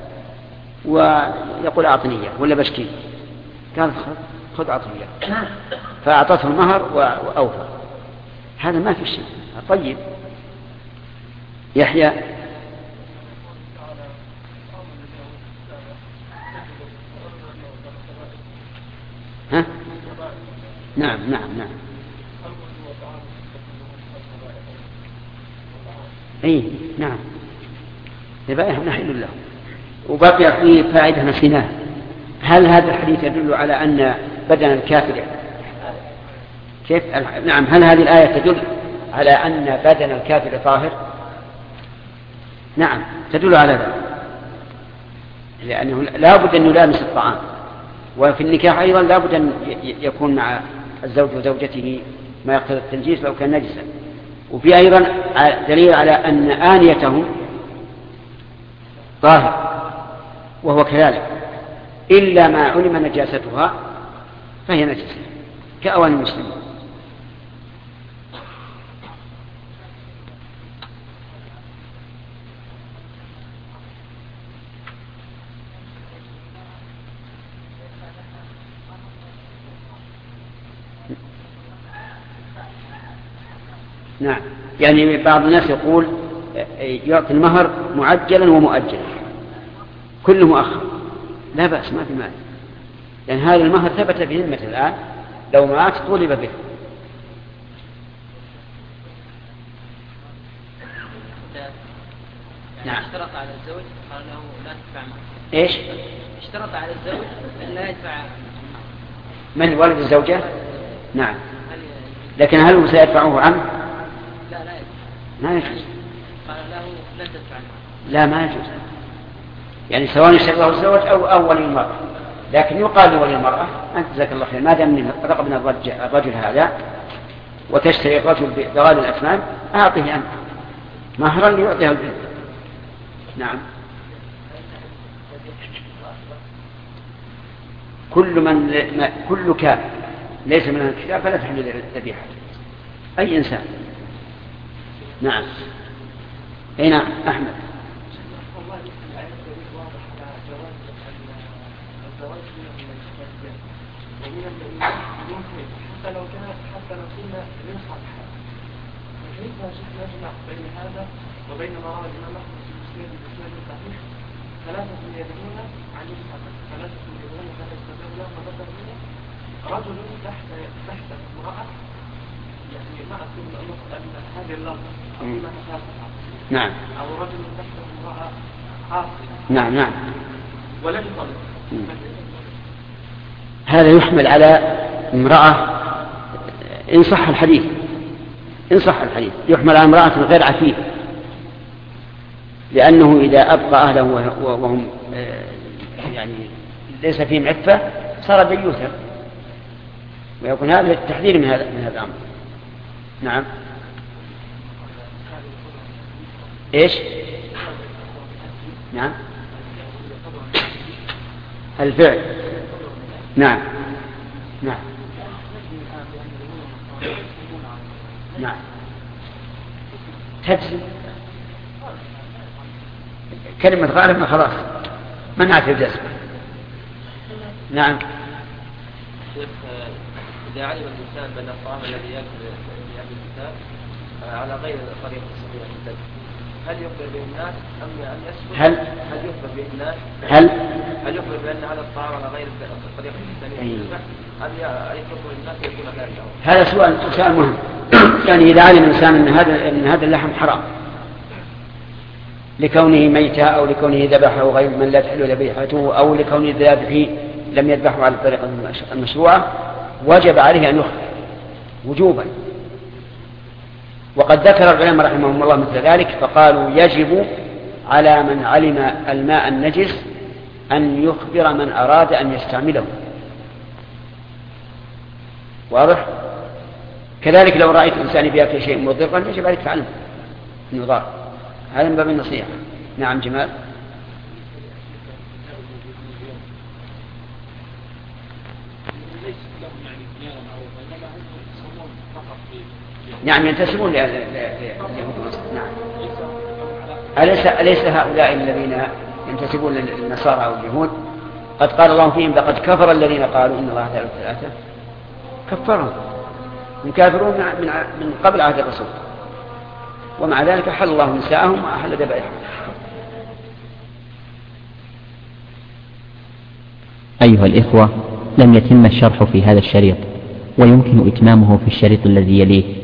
ويقول أعطني إياه ولا بشكي. قال خذ أعطني إياه، فأعطته المهر وأوفى. هذا ما في شيء. طيب يحيى ها؟ نعم نعم نعم اي نعم ذبائح نحل له. وبقي فيه فائدة نسيناها. هل هذا الحديث يدل على أن بدن الكافر كيف؟ نعم. هل هذه الآية تدل على أن بدن الكافر طاهر؟ نعم تدل على ذلك، لأنه لا بد أن يلامس الطعام، وفي النكاح أيضا لا بد أن يكون مع الزوج وزوجته ما يقتضي التنجيس لو كان نجسا. وفي أيضا دليل على أن آنيته طاهر وهو كذلك، إلا ما علم نجاستها فهي نجسة كأواني المسلمين. نعم. يعني بعض الناس يقول يعطي المهر معجلا ومؤجلا كله مؤخر، لا بأس ما في مانع، لأن يعني هذا المهر ثبت بذمة الآن، لو مات طولب به. يعني نعم. اشترط على الزوج قال له لا تدفع معه. ايش؟ اشترط على الزوج ان لا يدفع. من والد الزوجة؟ نعم. لكن هل هو سيدفعه عنه؟ لا لا يدفع. ما يجوز. قال له لن تدفع معه. لا ما يجوز، يعني سواء اشترطه الزوج أو أو ولي المرأة، لكن يقال لولي المرأة أنت جزاك الله خير، ما دام رغبنا الرجل هذا وتشتري الرجل بغالي الأثمان أعطيه أنت مهرا ليعطيها البنت. نعم. كل من كل كافر ليس من الكتاب فلا تحل ذبيحة أي إنسان. نعم. أي نعم. أحمد. حتى لو كانت حتى لو كنا ننصح كيف نجمع بين هذا وبين ما روى الإمام أحمد في مسلم بإسناد صحيح ثلاثة يدعون عن الحسن ثلاثة يدعون لا يستطيعون له فبدل منه رجل تحت تحت امرأة، يعني ما أذكر أن هذه اللفظة أو ما تخافها. نعم. أو رجل تحت امرأة عاصمة. نعم نعم. ولم يطلق. هذا يحمل على امرأة إن صح الحديث، إن صح الحديث يحمل على امرأة غير عفيفة، لأنه إذا أبقى أهله وهم يعني ليس فيهم عفة صار ديوثا، ويكون هذا التحذير من هذا من هذا الأمر. نعم. إيش؟ نعم. الفعل. نعم. نعم. نعم. تجزم كلمة غالب خلاص منعت الجزم. نعم. شيخ إذا علم الإنسان بأن الطعام الذي يأكل يأكل الكتاب على غير طريقة الصحيح الدم، هل يخبر به الناس أم أم يسكت؟ هل هل يخبر به الناس؟ هل هل يخبر بأن هذا الطعام على غير الطريقة الإسلامية يصبح؟ هل يخبر الناس يكون ذلك؟ هذا سؤال سؤال مهم. يعني إذا علم الإنسان أن هذا أن هذا اللحم حرام لكونه ميتا أو لكونه ذبحه غير من لا تحل ذبيحته أو لكونه الذابح لم يذبحه على الطريقة المشروعة، وجب عليه أن يخبر وجوبا. وقد ذكر العلماء رحمهم الله مثل ذلك، فقالوا يجب على من علم الماء النجس أن يخبر من أراد أن يستعمله. واضح؟ كذلك لو رأيت إنسان بيأكل شيء مضرا يجب عليك تعلم أنه ضار، هذا من باب النصيحة. نعم جمال. نعم ينتسبون لليهود. نعم. أليس أليس هؤلاء الذين ينتسبون للنصارى أو اليهود قد قال الله فيهم لقد كفر الذين قالوا إن الله ثالث ثلاثة؟ كفرهم، يكافرون من من قبل عهد الرسول، ومع ذلك حل الله نساءهم وأحل ذبائحهم. أيها الإخوة، لم يتم الشرح في هذا الشريط، ويمكن إتمامه في الشريط الذي يليه.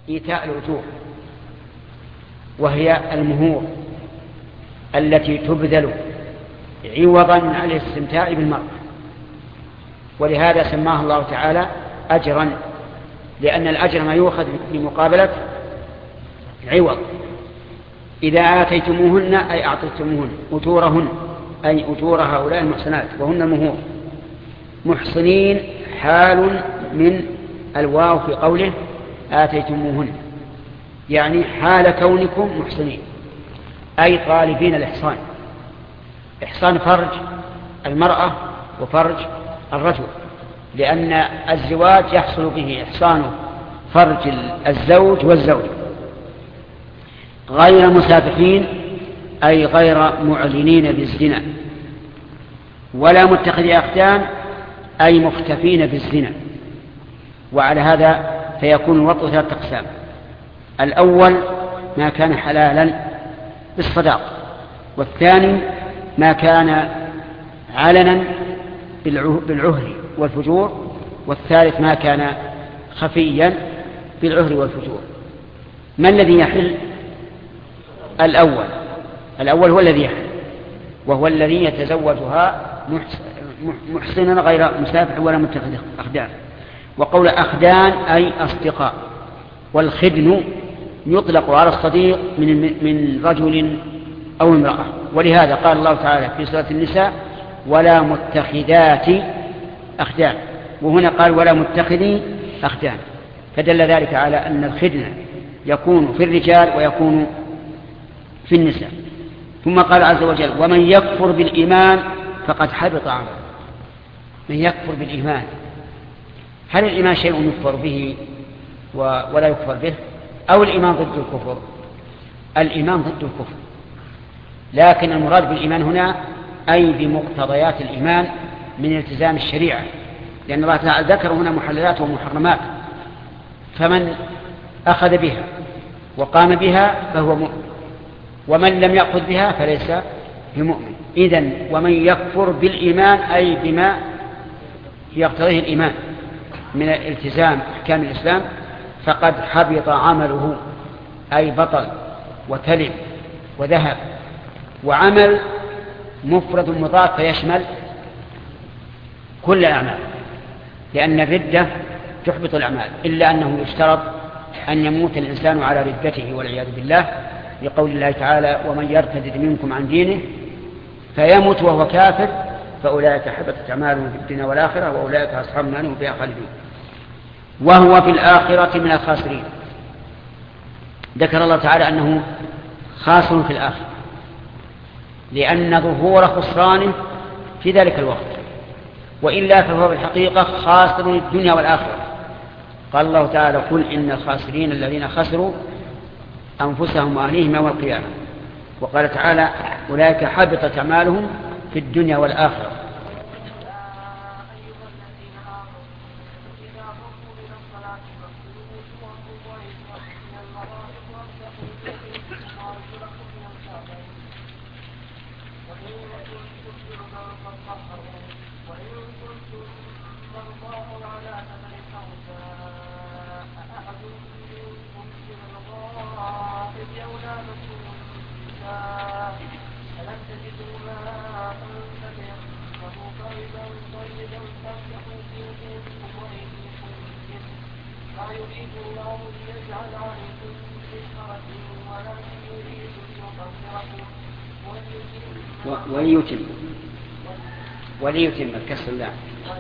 إيتاء الأجور، وهي المهور التي تبذل عوضا عن الاستمتاع بالمرأة، ولهذا سماه الله تعالى أجرا، لأن الأجر ما يؤخذ بمقابلة عوض. إذا آتيتموهن أي أعطيتموهن أجورهن أي أجور هؤلاء المحصنات وهن المهور، محصنين حال من الواو في قوله آتيتموهن، يعني حال كونكم محصنين أي طالبين الإحصان. إحصان فرج المرأة وفرج الرجل، لأن الزواج يحصل به إحصان فرج الزوج والزوج. غير مسافحين أي غير معلنين بالزنا، ولا متخذي أخدان أي مختفين بالزنا. وعلى هذا فيكون الوطء ثلاثة أقسام: الأول ما كان حلالا بالصداق، والثاني ما كان علنا بالعهر والفجور، والثالث ما كان خفيا بالعهر والفجور. ما الذي يحل؟ الأول الأول هو الذي يحل، وهو الذي يتزوجها محسنا غير مسافح ولا متخذ أخدان. وقول أخدان أي أصدقاء، والخدن يطلق على الصديق من من رجل أو امرأة، ولهذا قال الله تعالى في سورة النساء ولا متخذات أخدان، وهنا قال ولا متخذي أخدان، فدل ذلك على أن الخدن يكون في الرجال ويكون في النساء. ثم قال عز وجل ومن يكفر بالإيمان فقد حبط عمله. من يكفر بالإيمان، هل الإيمان شيء يكفر به ولا يكفر به، أو الإيمان ضد الكفر؟ الإيمان ضد الكفر، لكن المراد بالإيمان هنا أي بمقتضيات الإيمان من التزام الشريعة، لأن الله تعالى ذكر هنا محللات ومحرمات، فمن أخذ بها وقام بها فهو مؤمن، ومن لم يأخذ بها فليس بمؤمن. إذن ومن يكفر بالإيمان أي بما يقتضيه الإيمان من الالتزام أحكام الإسلام فقد حبط عمله، أي بطل وتلف وذهب. وعمل مفرد مضاف فيشمل كل الأعمال، لأن الردة تحبط الأعمال، إلا أنه يشترط أن يموت الإنسان على ردته والعياذ بالله، لقول الله تعالى ومن يرتد منكم عن دينه فيموت وهو كافر فأولئك حبطت أعمالهم في الدنيا والآخرة وأولئك أصحاب النار هم فيها خالدون وهو في الآخرة من الخاسرين. ذكر الله تعالى أنه خاسر في الآخرة لأن ظهور خسرانه في ذلك الوقت، وإلا فهو بالحقيقة خاسر الدنيا والآخرة. قال الله تعالى قل إن الخاسرين الذين خسروا أنفسهم وأهليهم يوم القيامة. وقال تعالى أولئك حبطت أعمالهم في الدنيا والآخرة. وليتم وليتم الكسر الله.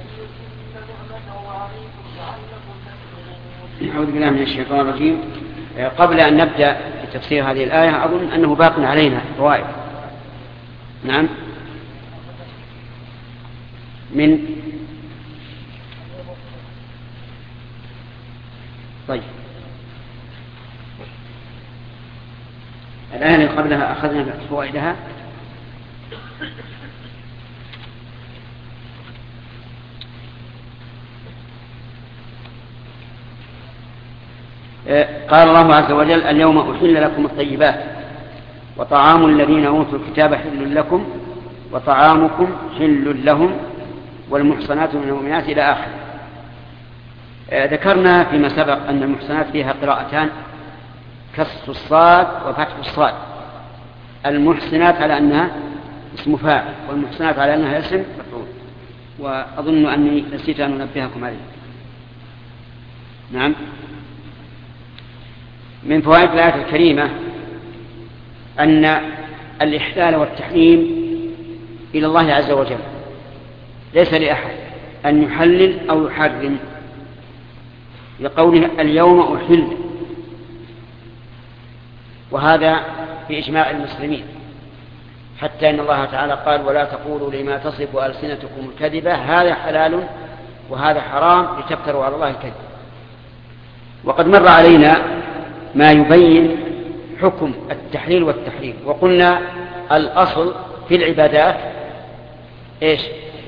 أعوذ بالله من الشيطان الرجيم. قبل أن نبدأ في تفسير هذه الآية أظن أنه باق علينا فوائد. نعم. من طيب الآية اللي قبلها أخذنا فوائدها. قال الله عز وجل اليوم أحل لكم الطيبات وطعام الذين أوتوا الكتاب حل لكم وطعامكم حل لهم والمحصنات من المؤمنات إلى آخر. ذكرنا فيما سبق أن المحصنات فيها قراءتان، كسر الصاد وفتح الصاد. المحصنات على أنها اسم فاعل، والمحصنات على أنها اسم مفعول، وأظن أني نسيت أن أنبهكم عليه. نعم. من فوائد الآية الكريمة أن الإحلال والتحريم إلى الله عز وجل، ليس لأحد أن يحلل أو يحرم، لقوله اليوم أحل، وهذا بإجماع المسلمين، حتى إن الله تعالى قال ولا تقولوا لما تصف ألسنتكم الكذبة هذا حلال وهذا حرام لتفتروا على الله الكذب. وقد مر علينا ما يبين حكم التحليل والتحريم، وقلنا الأصل في العبادات إيش؟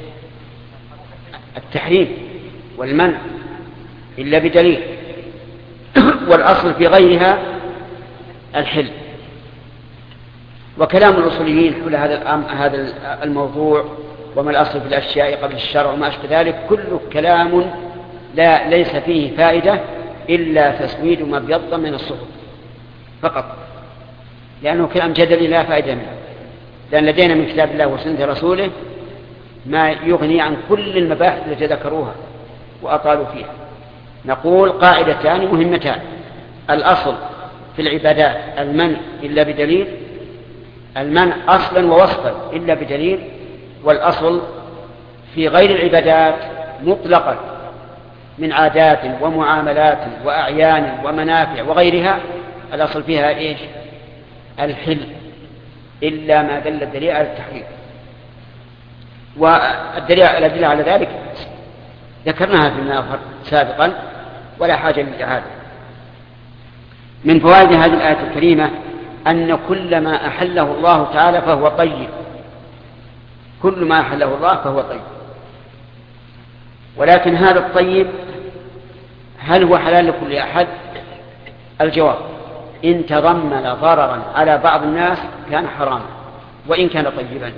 التحريم والمنع إلا بدليل، والأصل في غيرها الحل. وكلام الأصوليين حول هذا هذا الموضوع وما الأصل في الأشياء قبل الشرع وما أشبه ذلك كله كلام لا ليس فيه فائدة إلا تسويد ما ابيض من الصحف فقط، لأنه كلام جدلي لا فائدة منه، لأن لدينا من كتاب الله وسنة رسوله ما يغني عن كل المباحث التي ذكروها وأطالوا فيها. نقول قاعدتان مهمتان: الأصل في العبادات المنع إلا بدليل، المنع أصلا ووصفا إلا بدليل، والأصل في غير العبادات مطلقا من عادات ومعاملات وأعيان ومنافع وغيرها الأصل فيها إيش؟ الحل، إلا ما دل الدليل على التحريم. والدليل الأدلة على ذلك ذكرناها فيما سابقا ولا حاجة للإعادة. من فوائد هذه الآية الكريمة أن كل ما أحله الله تعالى فهو طيب، كل ما أحله الله فهو طيب، ولكن هذا الطيب هل هو حلال لكل أحد؟ الجواب: إن تضمن ضررا على بعض الناس كان حراما وإن كان طيبا.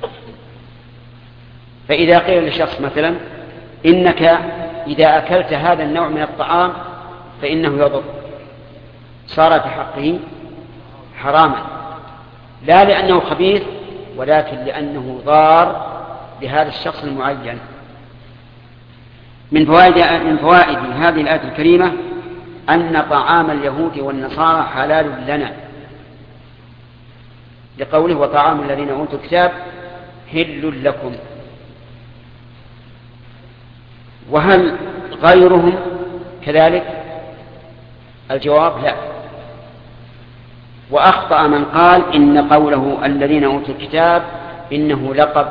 فإذا قيل لشخص مثلا إنك إذا أكلت هذا النوع من الطعام فإنه يضر، صار في حقه حراما، لا لأنه خبيث ولكن لأنه ضار بهذا الشخص المعين. من فوائد من فوائد هذه الآية الكريمة أن طعام اليهود والنصارى حلال لنا، لقوله وطعام الذين أوتوا الكتاب حل لكم. وهل غيرهم كذلك؟ الجواب: لا. وأخطأ من قال إن قوله الذين أوتوا الكتاب إنه لقب،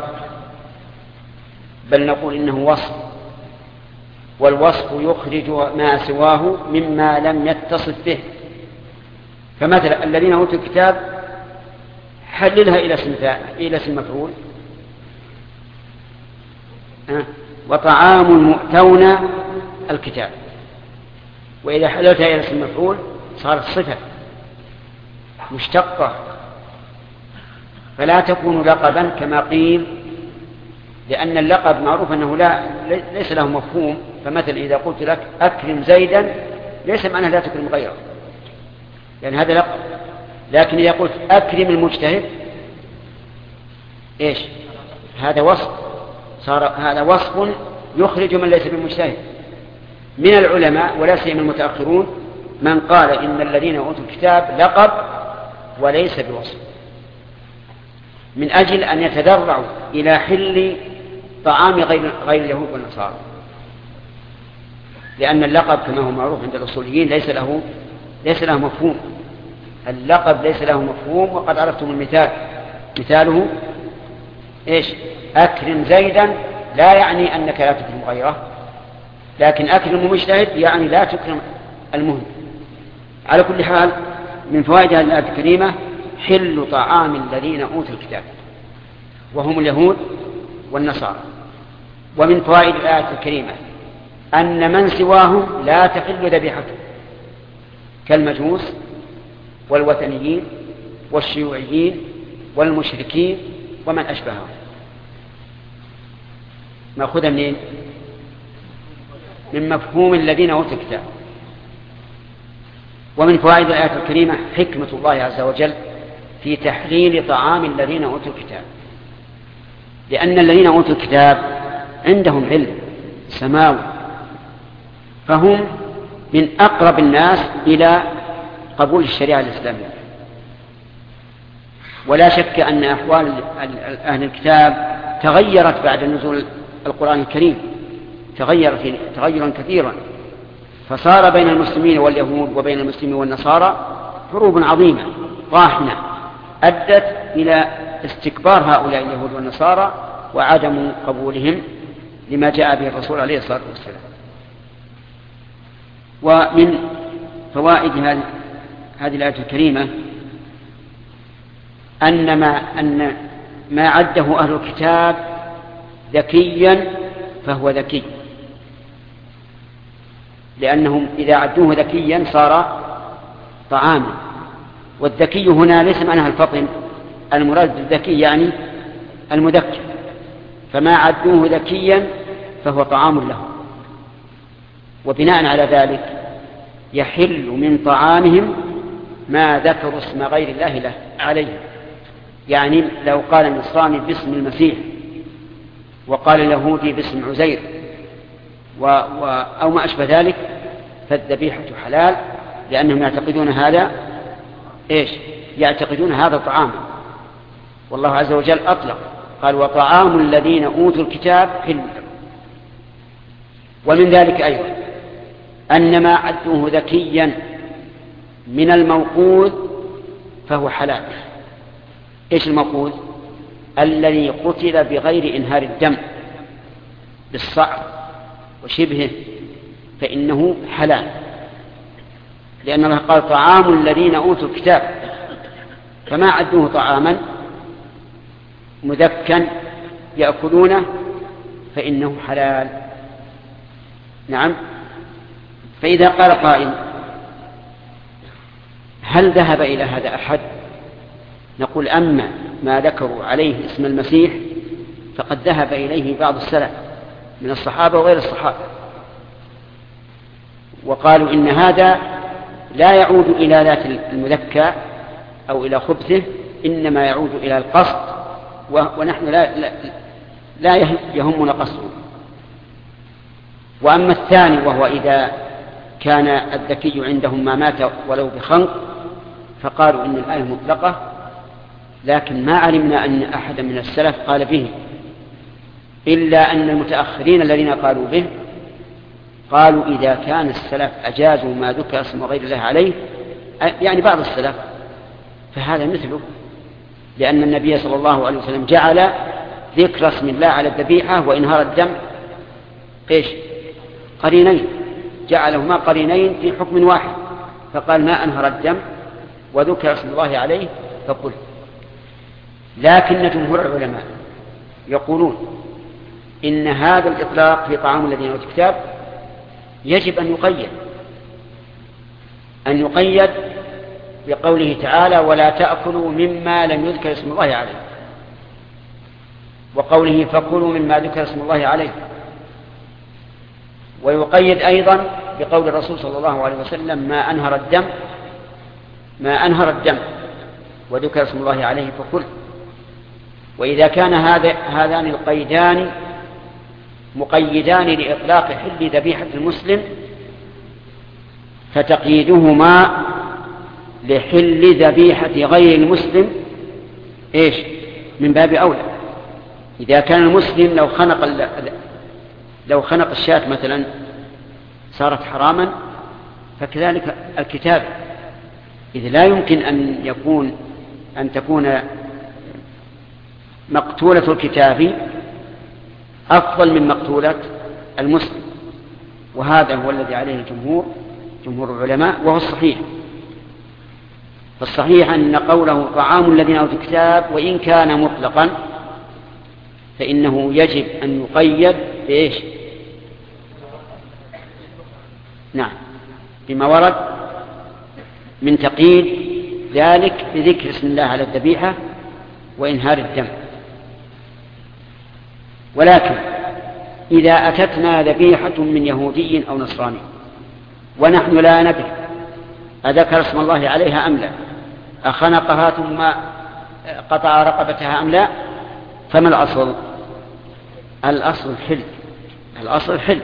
بل نقول إنه وصف، والوصف يخرج ما سواه مما لم يتصف به. فمثلا الذين أوتوا الكتاب حللها إلى اسم إلى اسم مفعول، أه؟ وطعام المؤتون الكتاب، وإذا حللتها إلى اسم مفعول صارت صفة مشتقة فلا تكون لقبا كما قيل، لأن اللقب معروف أنه لا ليس له مفهوم. فمثل إذا قلت لك أكرم زيدا ليس معناه لا تكرم غيره، يعني هذا لقب. لكن إذا قلت أكرم المجتهد إيش؟ هذا وصف، صار هذا وصف يخرج من ليس بالمجتهد. من العلماء ولا سيما المتأخرون من قال إن الذين أوتوا الكتاب لقب وليس بوصف، من أجل أن يتدرعوا إلى حل طعام غير غير اليهود والنصارى، لأن اللقب كما هو معروف عند الأصوليين ليس له ليس له مفهوم. اللقب ليس له مفهوم، وقد عرفتم المثال، مثاله إيش؟ أكرم زيدا لا يعني أنك لا تكرم غيره، لكن أكرم مجتهد يعني لا تكرم المهم. على كل حال من فوائد هذه الآية الكريمة حل طعام الذين أوتوا الكتاب وهم اليهود والنصارى. ومن فوائد الآية الكريمة أن من سواهم لا تحل ذبيحته، كالمجوس والوثنيين والشيوعيين والمشركين ومن أشبههم. مأخذها منين؟ من مفهوم الذين أوتوا الكتاب. ومن فوائد الآية الكريمة حكمة الله عز وجل في تحليل طعام الذين أوتوا الكتاب، لأن الذين أوتوا الكتاب عندهم علم سماوي، فهم من أقرب الناس إلى قبول الشريعة الإسلامية. ولا شك أن أحوال أهل الكتاب تغيرت بعد نزول القرآن الكريم، تغير تغيرا كثيرا، فصار بين المسلمين واليهود وبين المسلمين والنصارى حروب عظيمة طاحنة أدت إلى استكبار هؤلاء اليهود والنصارى وعدم قبولهم لما جاء به الرسول عليه الصلاة والسلام. ومن فوائد هذه الآية الكريمة أن ما, أن ما عده أهل الكتاب ذكيا فهو ذكي، لأنهم إذا عدوه ذكيا صار طعاما. والذكي هنا ليس معناها الفطن، المراد بالذكي يعني المذكر، فما عدوه ذكيا فهو طعام له. وبناء على ذلك يحل من طعامهم ما ذكروا اسم غير الله له عليه. يعني لو قال النصراني باسم المسيح وقال اليهودي باسم عزير و... و... أو ما أشبه ذلك فالذبيحة حلال، لأنهم يعتقدون هذا إيش؟ يعتقدون هذا طعام. والله عز وجل أطلق قال وطعام الذين أوتوا الكتاب حل. ومن ذلك أيضا أن ما عدوه ذكيا من الموقوذ فهو حلال. إيش الموقوذ؟ الذي قتل بغير إنهار الدم بالصعق وشبهه فإنه حلال، لأن الله قال طعام الذين أوتوا الكتاب، فما عدوه طعاما مذكا يأكلونه فإنه حلال. نعم. فإذا قال قائل هل ذهب إلى هذا أحد؟ نقول أما ما ذكروا عليه اسم المسيح فقد ذهب إليه بعض السلف من الصحابة وغير الصحابة، وقالوا إن هذا لا يعود إلى ذات المذكى أو إلى خبثه، إنما يعود إلى القصد، ونحن لا, لا, لا يهمنا قصده. وأما الثاني وهو إذا كان الذكي عندهم ما مات ولو بخنق فقالوا إن الآية مطلقة، لكن ما علمنا أن أحدا من السلف قال به، إلا أن المتأخرين الذين قالوا به قالوا إذا كان السلف أجازوا ما ذكر اسم غير الله عليه، يعني بعض السلف، فهذا مثله، لأن النبي صلى الله عليه وسلم جعل ذكر اسم الله على الذبيحة وإنهار الدم إيش؟ قرينين، جعلهما قرينين في حكم واحد، فقال ما أنهر الدم وذكر اسم الله عليه فقل. لكن جمهور العلماء يقولون إن هذا الإطلاق في طعام الذين أوتوا الكتاب يجب أن يقيد أن يقيد بقوله تعالى ولا تأكلوا مما لم يذكر اسم الله عليه، وقوله فكلوا مما ذكر اسم الله عليه، ويقيد أيضا بقول الرسول صلى الله عليه وسلم ما أنهر الدم ما أنهر الدم وذكر اسم الله عليه فكل. وإذا كان هذا هذان القيدان مقيدان لإطلاق حل ذبيحة المسلم فتقييدهما لحل ذبيحة غير المسلم إيش؟ من باب أولى. إذا كان المسلم لو خنق لو خنق الشاة مثلا صارت حراما، فكذلك الكتاب، إذ لا يمكن أن يكون أن تكون مقتولة الكتاب أفضل من مقتولة المسلم، وهذا هو الذي عليه الجمهور جمهور العلماء وهو الصحيح. فالصحيح أن قوله طعام الذين أوتوا الكتاب وإن كان مطلقا فإنه يجب أن يقيد بإيش؟ نعم، بما ورد من تقييد ذلك بذكر اسم الله على الذبيحة وإنهار الدم. ولكن إذا أتتنا ذبيحة من يهودي أو نصراني ونحن لا ندري أذكر اسم الله عليها أم لا، أخنقها ثم قطع رقبتها أم لا، فما الأصل؟ الأصل الحل، الأصل الحل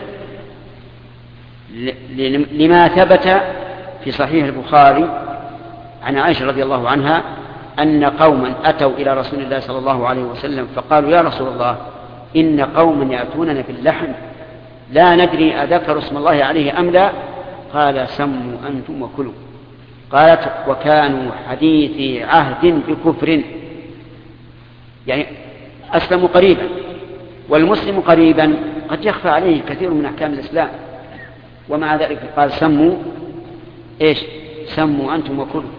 لما ثبت في صحيح البخاري عن عائشة رضي الله عنها أن قوما أتوا إلى رسول الله صلى الله عليه وسلم فقالوا يا رسول الله إن قوما يأتوننا باللحم لا ندري أذكر اسم الله عليه أم لا، قال سموا أنتم وكلوا. قالت وكانوا حديثي عهد بكفر، يعني أسلموا قريبا، والمسلم قريبا قد يخفى عليه كثير من أحكام الإسلام، ومع ذلك قال سموا إيش؟ سموا أنتم وكلوا.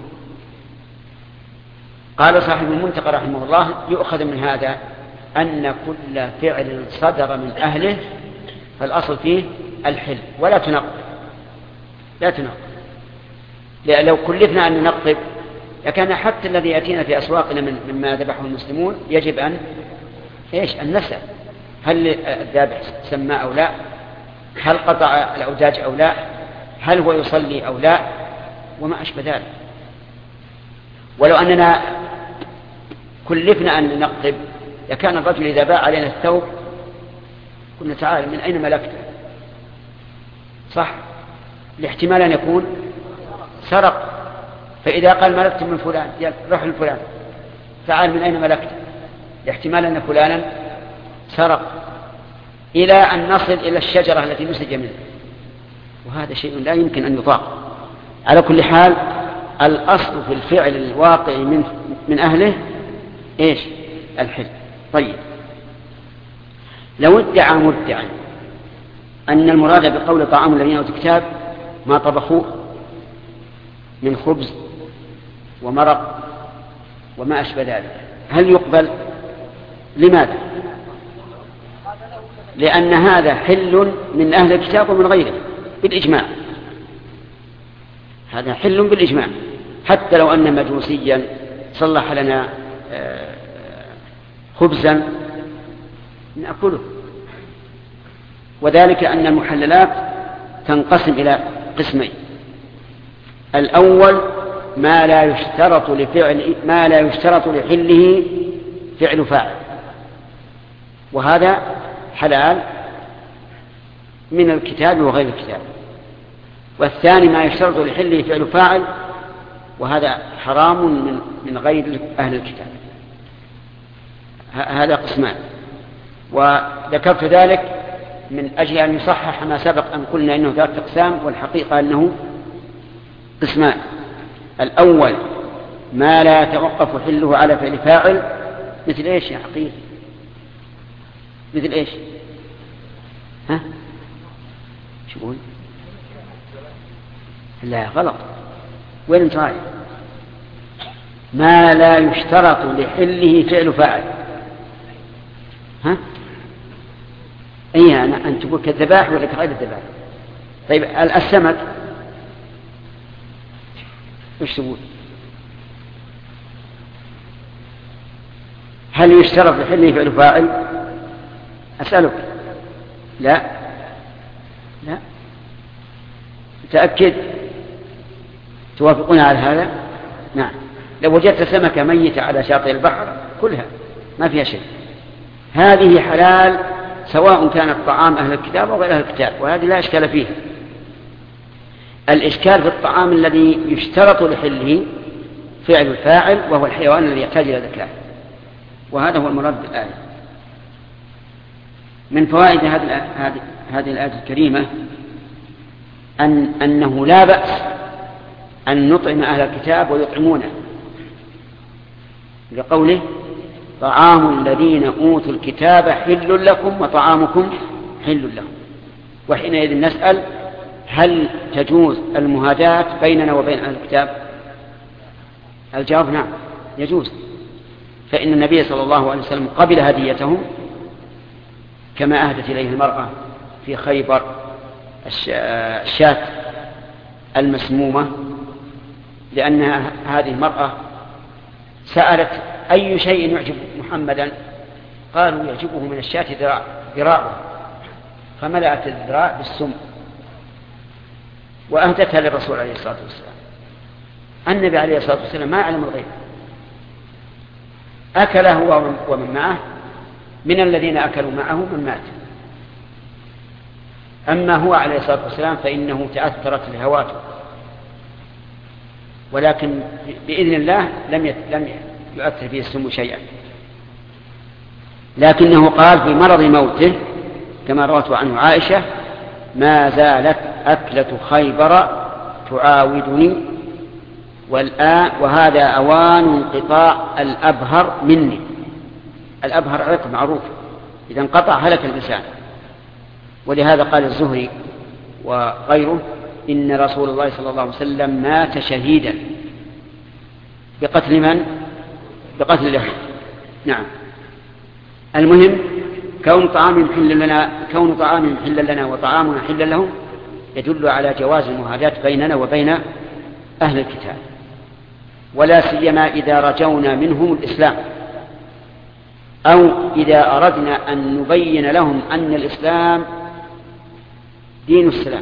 قال صاحب المنتقى رحمه الله يؤخذ من هذا أن كل فعل صدر من أهله فالأصل فيه الحل ولا تنقب، لا تنقب، لأن لو كلفنا أن ننقب لكان حتى الذي يأتينا في أسواقنا من مما ذبحه المسلمون يجب أن إيش؟ أن نسأل هل الذابح سمى أو لا، هل قطع الأوداج أو لا، هل هو يصلي أو لا، وما أشبه ذلك. ولو أننا كلفنا أن ننقب لكان الرجل إذا باع علينا الثوب كنا تعالى من أين ملكته؟ صح، الاحتمال أن يكون سرق، فإذا قال ملكت من فلان يلا روح لفلان تعال من أين ملكته؟ الاحتمال أن فلانا سرق، إلى أن نصل إلى الشجرة التي نسج منها، وهذا شيء لا يمكن أن يطاق. على كل حال الأصل في الفعل الواقع من, من أهله إيش؟ الحل. طيب لو ادعى مدعي أن المراد بقول طعام الذين أوتوا الكتاب ما طبخوه من خبز ومرق وما أشبه ذلك، هل يقبل؟ لماذا؟ لأن هذا حل من أهل الكتاب ومن غيره بالإجماع، هذا حل بالإجماع، حتى لو أن مجوسيا صلح لنا خبزا نأكله. وذلك أن المحللات تنقسم إلى قسمين: الأول ما لا يشترط لفعل ما لا يشترط لحله فعل فاعل، وهذا حلال من الكتاب وغير الكتاب. والثاني ما يشترط لحله فعل فاعل، وهذا حرام من من غير أهل الكتاب. هذا قسمان، وذكرت ذلك من أجل أن يصحح ما سبق أن قلنا إنه ثلاثة أقسام، والحقيقة أنه قسمان: الأول ما لا يتوقف حله على فعل فاعل، مثل إيش يا حقيقي؟ مثل إيش؟ ها؟ شو بقول؟ لا غلط، وين انت رايح؟ ما لا يشترط لحله فعل فاعل. ها؟ اي انا ان تقول كالذبائح ولا كغير الذبائح؟ طيب السمك ايش تقول؟ هل يشترط لحله فعل فاعل؟ اسالك. لا لا تأكد؟ توافقون على هذا؟ نعم. لو وجدت سمكة ميتة على شاطئ البحر كلها ما فيها شيء، هذه حلال سواء كانت طعام أهل الكتاب أو غير أهل الكتاب، وهذه لا إشكال فيها. الإشكال في الطعام الذي يشترط لحله فعل الفاعل، وهو الحيوان الذي يحتاج إلى ذكاء، وهذا هو المراد بالآية. من فوائد هذه الآية الكريمة أن أنه لا بأس أن نطعم أهل الكتاب ويطعمونه، لقوله طعام الذين أوتوا الكتاب حل لكم وطعامكم حل لهم. وحينئذ نسأل هل تجوز المهاداة بيننا وبين أهل الكتاب؟ الجواب نعم يجوز، فإن النبي صلى الله عليه وسلم قبل هديتهم كما أهدت إليه المرأة في خيبر الشاة المسمومة، لأن هذه المرأة سألت أي شيء يعجب محمدا؟ قالوا يعجبه من الشاة ذراعه، فملأت الذراع بالسم وأهدتها للرسول عليه الصلاة والسلام. النبي عليه الصلاة والسلام ما يعلم الغيب، أكل هو ومن معه، من الذين أكلوا معه من مات. أما هو عليه الصلاة والسلام فإنه تأثرت لهواته، ولكن بإذن الله لم لم يؤثر فيه السم شيئا، لكنه قال في مرض موته كما روته عنه عائشة: ما زالت أكلة خيبر تعاودني والآن وهذا أوان انقطاع الأبهر مني. الأبهر عرق معروف، إذا انقطع هلك الإنسان. ولهذا قال الزهري وغيره: إن رسول الله صلى الله عليه وسلم مات شهيدا بقتل من؟ بقتل اليهود. نعم. المهم كون طعام حل لنا كون طعام حل لنا وطعامنا حل لهم يدل على جواز المهاداة بيننا وبين أهل الكتاب، ولا سيما إذا رجونا منهم الإسلام، أو إذا أردنا أن نبين لهم أن الإسلام دين السلام،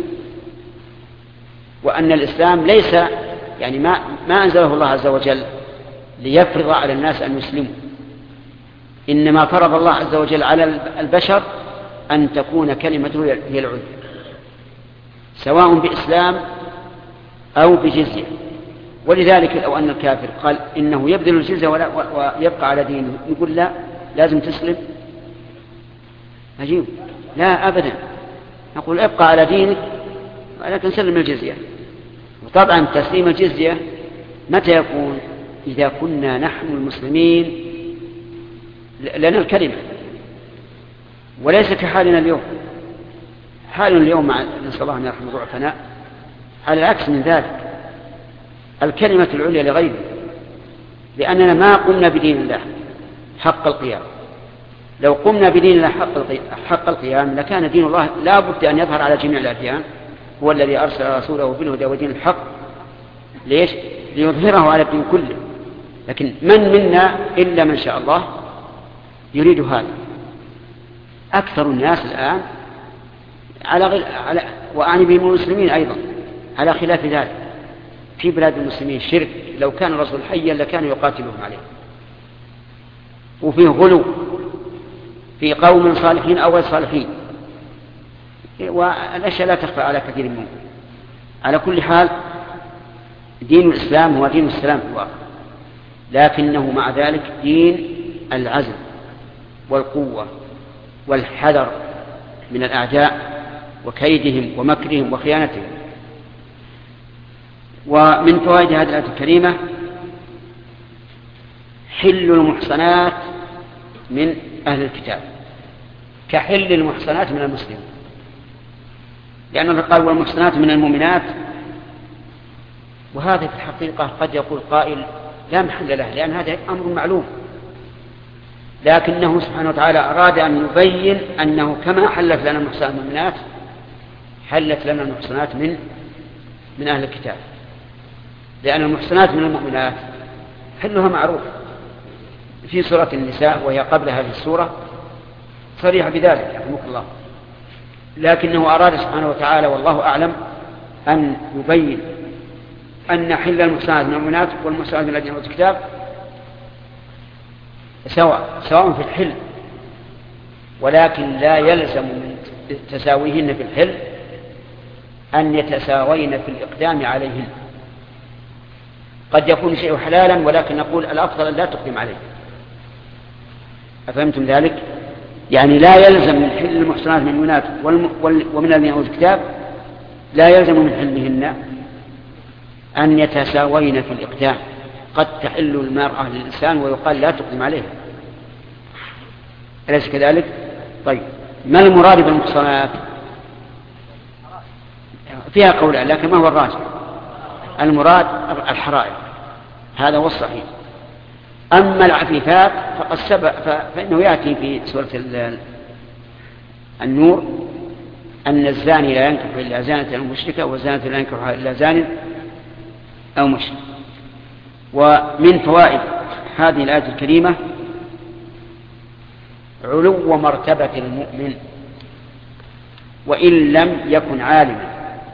وأن الإسلام ليس يعني ما ما أنزله الله عز وجل ليفرض على الناس أن يسلموا، إنما فرض الله عز وجل على البشر أن تكون كلمته هي العليا، سواء بإسلام أو بجزية. ولذلك لو أن الكافر قال إنه يبذل الجزية ويبقى على دينه، يقول لا لازم تسلم، عجيب، لا أبدا، نقول ابقى على دينك ولكن سلم الجزية. وطبعا تسليم الجزية متى يكون؟ إذا كنا نحن المسلمين لنا الكلمة، وليس كحالنا اليوم. حالنا اليوم مع نسأل الله أن يرحم ضعفنا على العكس من ذلك، الكلمة العليا لغيره، لأننا ما قمنا بدين الله حق القيام. لو قمنا بدين الله حق القيام لكان دين الله لا بد أن يظهر على جميع الأديان. هو الذي أرسل رسوله بالهدى ودين الحق، ليش؟ ليظهره على الدين كله. لكن من منا إلا من شاء الله يريد هذا. أكثر الناس الآن على غير على وأعني بهم المسلمين أيضا على خلاف ذلك. في بلاد المسلمين شرك لو كان الرسول حيا لكان يقاتلهم عليه، وفيه غلو في قوم صالحين أو غير صالحين، والأشياء لا تخفى على كثير منهم. على كل حال دين الإسلام هو دين السلام في الواقع، لكنه مع ذلك دين العزم والقوة والحذر من الأعداء وكيدهم ومكرهم وخيانتهم. ومن فوائد هذه الآية الكريمة حل المحصنات من أهل الكتاب كحل المحصنات من المسلمين، لأنه قال والمحصنات من المؤمنات، وهذا في الحقيقة قد يقول قائل لا محل له، لأن هذا أمر معلوم، لكنه سبحانه وتعالى أراد أن يبين أنه كما حلت لنا المحصنات من المؤمنات حلت لنا المحصنات من من أهل الكتاب، لأن المحصنات من المؤمنات حلها معروف في سورة النساء وهي قبل هذه السورة صريحة بذلك يرحمك الله، لكنه أراد سبحانه وتعالى والله أعلم أن يبين أن حل المحصنات من المؤمنات والمحصنات من الذين أوتوا الكتاب سواء سواء في الحل، ولكن لا يلزم من تساويهن في الحل أن يتساوين في الإقدام عليهن. قد يكون شيء حلالا ولكن نقول الأفضل لا تقدم عليه. أفهمتم ذلك؟ يعني لا يلزم من حل المحصنات من المؤمنات ومن الذين أوتوا الكتاب لا يلزم من حلهن أن يتساوين في الإقدام. قد تحل المرأة للإنسان ويقال لا تقدم عليها، أليس كذلك؟ طيب ما المراد بالمحصنات؟ فيها قول لكن ما هو الراجح؟ المراد الحرائر، هذا هو الصحيح. أما العفيفات فقد سبق فإنه يأتي في سورة النور أن الزاني لا ينكح إلا زانة أو مشركة والزانة لا ينكحها إلا زان أو مشرك. ومن فوائد هذه الآية الكريمة علو مرتبة المؤمن وإن لم يكن عالما،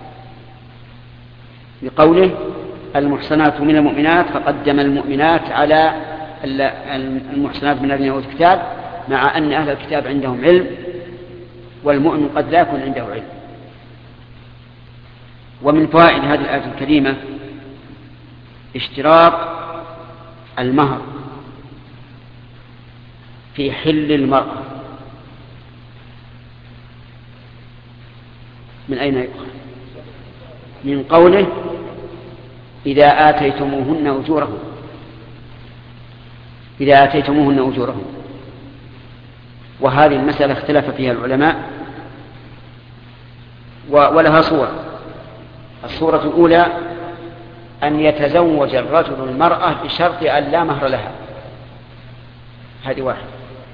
بقوله المحصنات من المؤمنات فقدم المؤمنات على المحصنات من الذين أوتوا الكتاب، مع أن أهل الكتاب عندهم علم والمؤمن قد لا يكون عنده علم. ومن فوائد هذه الآية الكريمة اشتراط المهر في حل المرأة. من أين يؤخذ؟ من قوله إذا آتيتموهن أجورهن، إذا آتيتموهن أجورهن. وهذه المسألة اختلف فيها العلماء ولها صور. الصورة الأولى أن يتزوج الرجل المرأة بشرط أن لا مهر لها، هذه واحد،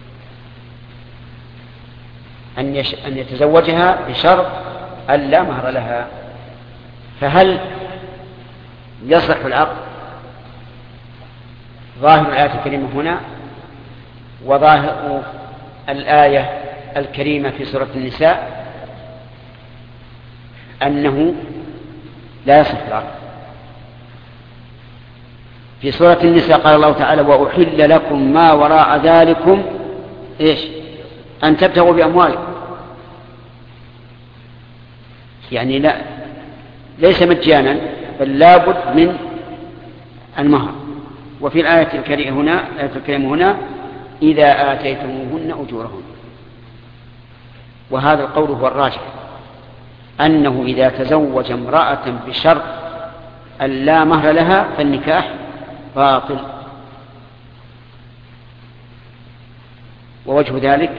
أن, يش... أن يتزوجها بشرط أن لا مهر لها. فهل يصح العقد؟ ظاهر الآية الكريمة هنا وظاهر الآية الكريمة في سورة النساء أنه لا يصح العقد. في سورة النساء قال الله تعالى وأحل لكم ما وراء ذلكم إيش؟ أن تبتغوا بأموالكم، يعني لا ليس مجانا بل لابد من المهر. وفي الآية الكريمة هنا الآية الكريمة هنا إذا آتيتموهن أجورهن. وهذا القول هو الراجح، أنه إذا تزوج امرأة بشرط أن لا مهر لها فالنكاح باطل. ووجه ذلك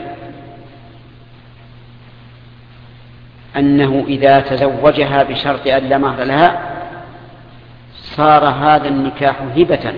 أنه إذا تزوجها بشرط أن لا مهر لها صار هذا النكاح هبة،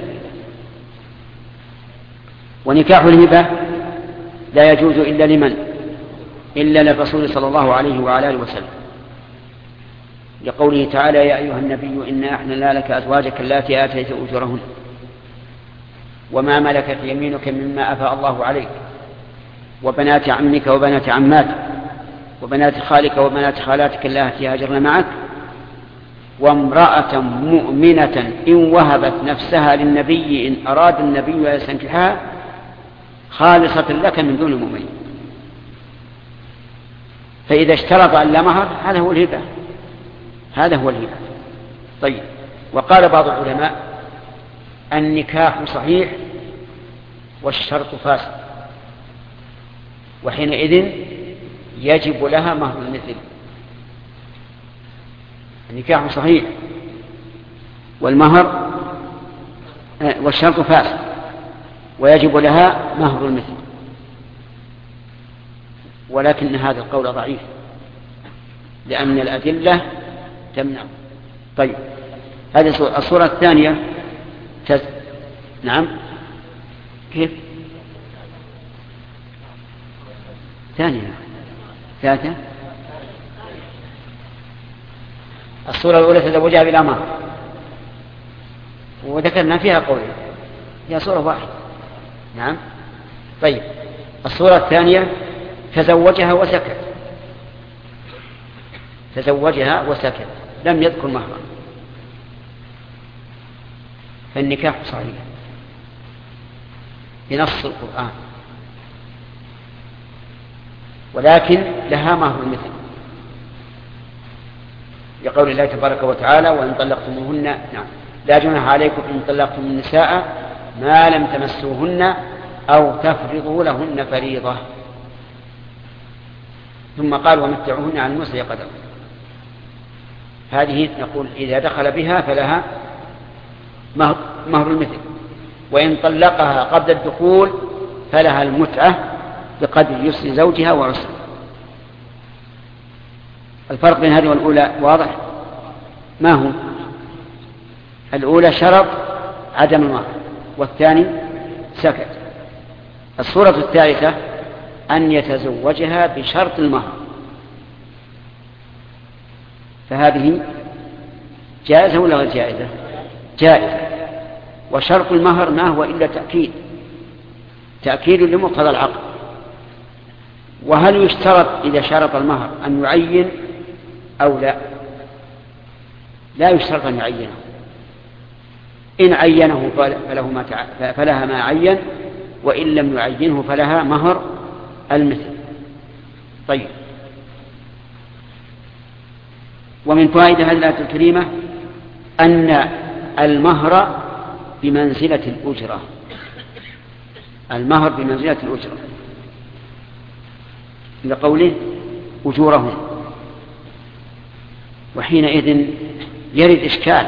ونكاح الهبة لا يجوز إلا لمن؟ إلا للرسول صلى الله عليه وعلى آله وسلم، لقوله تعالى يا أيها النبي إنا أحللنا لك أزواجك اللاتي آتيت أجورهن وما ملكت يمينك مما أفاء الله عليك وبنات عمك وبنات عماتك وبنات خالك وبنات خالاتك اللاتي هاجرن معك وامرأة مؤمنة إن وهبت نفسها للنبي إن أراد النبي أن يستنكحها خالصة لك من دون المؤمنين. فإذا اشترط أن لا مهر هذا هو الهبة، هذا هو الهبة. طيب، وقال بعض العلماء النكاح صحيح والشرط فاسد، وحينئذ يجب لها مهر المثل. النكاح صحيح والمهر والشرط فاسد ويجب لها مهر المثل، ولكن هذا القول ضعيف لأن الأدلة تمنع. طيب، هذه الصورة الثانية تز... نعم كيف ثانية ثالثة الصورة الأولى تزوجها بلا مهر وذكرنا فيها قولين، هي صورة واحدة. نعم. طيب، الصورة الثانية تزوجها وسكت، تزوجها وسكت لم يذكر مهرا، فالنكاح صحيح بنص القرآن، ولكن لها مهر المثل لقول الله تبارك وتعالى وإن طلقتموهن نعم لا جناح عليكم إن طلقتم النساء ما لم تمسوهن أو تفرضوا لهن فريضة. ثم قال ومتعوهن على المسع قدر. هذه نقول إذا دخل بها فلها مهر, مهر المثل، وإن طلقها قبل الدخول فلها المتعة بقدر يسر زوجها وعسر. الفرق بين هذه والأولى واضح. ما هو؟ الأولى شرط عدم المهر والثاني سكت. الصورة الثالثة أن يتزوجها بشرط المهر، فهذه جائزة ولا غير جائزة؟ جائزة. وشرط المهر ما هو إلا تأكيد، تأكيد لمقتضى العقد، وهل يشترط إذا شرط المهر أن يعين أو لا؟ لا يشترط أن يعينه، إن عينه فله ما تع... فلها ما عين، وإن لم يعينه فلها مهر المثل. طيب، ومن فوائد هذه الآية الكريمة أن المهر بمنزلة الأجرة، المهر بمنزلة الأجرة لقوله أجورهم، وحينئذ يرد إشكال،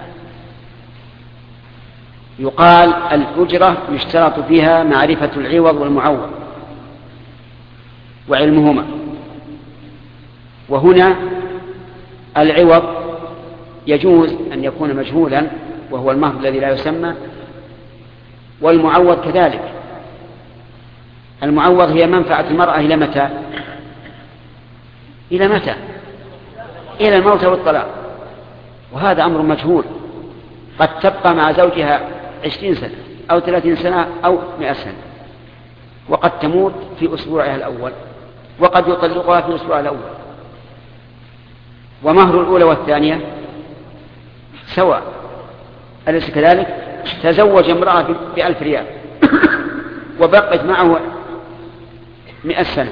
يقال الأجرة يشترط فيها معرفة العوض والمعوض وعلمهما، وهنا العوض يجوز أن يكون مجهولا وهو المهر الذي لا يسمى، والمعوض كذلك. المعوض هي منفعة المرأة إلى متى؟ إلى متى؟ إلى الموت والطلاق، وهذا أمر مجهول، قد تبقى مع زوجها عشرين سنة أو ثلاثين سنة أو مئة سنة، وقد تموت في أسبوعها الأول، وقد يطلقها في أسبوعها الأول. ومهر الأولى والثانية سواء، أليس كذلك؟ تزوج امرأة بألف ريال وبقت معه مئة سنة،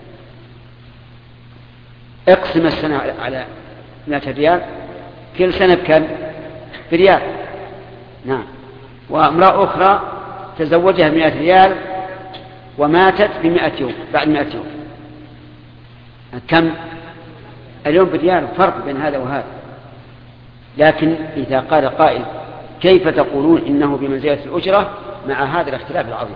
اقسم السنة على مئة ريال، كل سنة بكم؟ بريال. نعم. وامرأة أخرى تزوجها بمئة ريال وماتت بمئة يوم بعد مئة يوم، كم؟ اليوم بريال، فرق بين هذا وهذا. لكن إذا قال قائل كيف تقولون إنه بمنزلة الأجرة مع هذا الاختلاف العظيم؟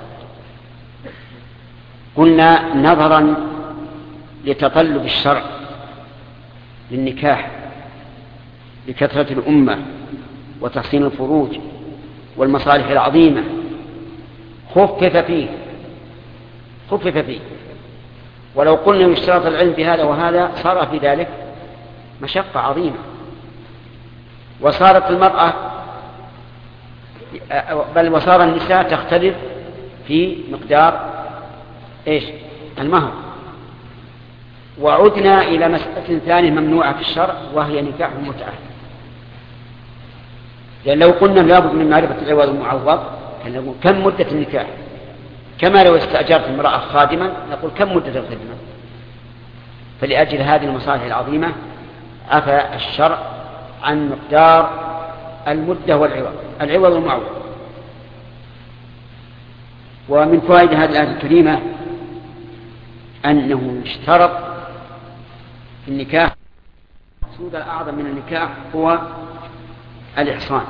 قلنا نظرا لتطلب الشرع للنكاح لكثرة الأمة وتحصين الفروج والمصالح العظيمة خفف فيه خفف فيه ولو قلنا يشترط العلم بهذا وهذا صار في ذلك مشقة عظيمة، وصارت المرأة بل وصار النساء تختلف في مقدار إيش؟ المهر. وعدنا إلى مسألة ثانية ممنوعة في الشرع، وهي نكاح المتعة. لأن لو قلنا لابد من معرفة العوض والمعوض كان نقول كم مدة النكاح، كما لو استأجرت امرأة خادما نقول كم مدة الخدمة. فلأجل هذه المصالح العظيمة عفى الشرع عن مقدار المدة والعوض العوض والمعوض. ومن فوائد هذه الآية الكريمة أنه اشترط في النكاح، المقصود الأعظم من النكاح هو الإحصان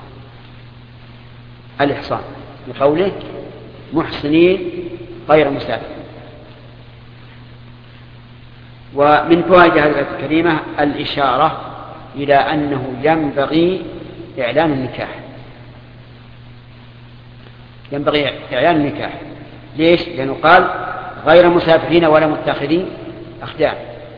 الإحصان بقوله محسنين غير مسافرين. ومن فوائد هذه الآية الكريمة الإشارة إلى أنه ينبغي إعلان النكاح ينبغي إعلان النكاح ليش؟ لأنه قال غير مسافرين ولا متخذين أخدان،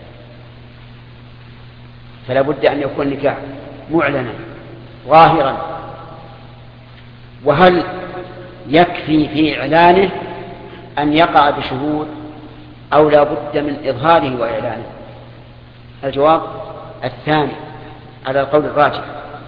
فلا بد أن يكون النكاح معلنا ظاهرا. وهل يكفي في إعلانه أن يقع بشهود أو لا بد من إظهاره وإعلانه؟ الجواب الثاني على القول الراجح.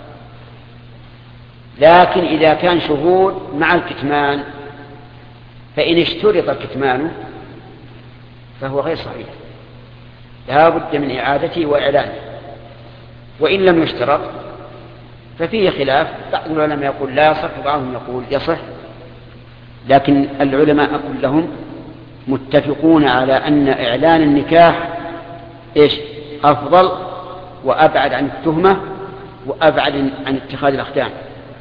لكن إذا كان شهود مع الكتمان فإن اشترط الكتمان فهو غير صحيح، لا بد من إعادته وإعلانه. وإن لم يشترط ففيه خلاف، بعض العلماء يقول لا يصح وبعضهم يقول يصح، لكن العلماء كلهم متفقون على أن إعلان النكاح إيش؟ أفضل وأبعد عن التهمة وأبعد عن اتخاذ الأخدان.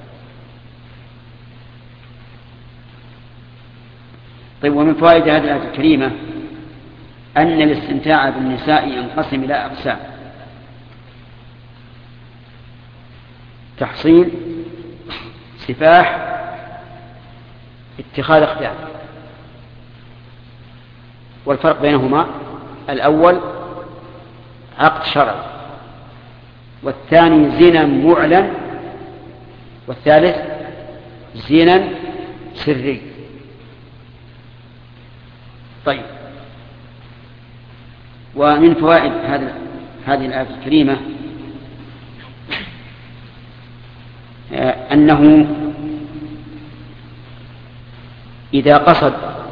طيب، ومن فوائد هذه الآية الكريمة أن الاستمتاع بالنساء ينقسم إلى أقسام: تحصيل، سفاح، اتخاذ أخدان. والفرق بينهما: الأول عقد شرعي، والثاني زنا معلن، والثالث زنا سري. طيب، ومن فوائد هذه هذه الآية الكريمة أنه إذا قصد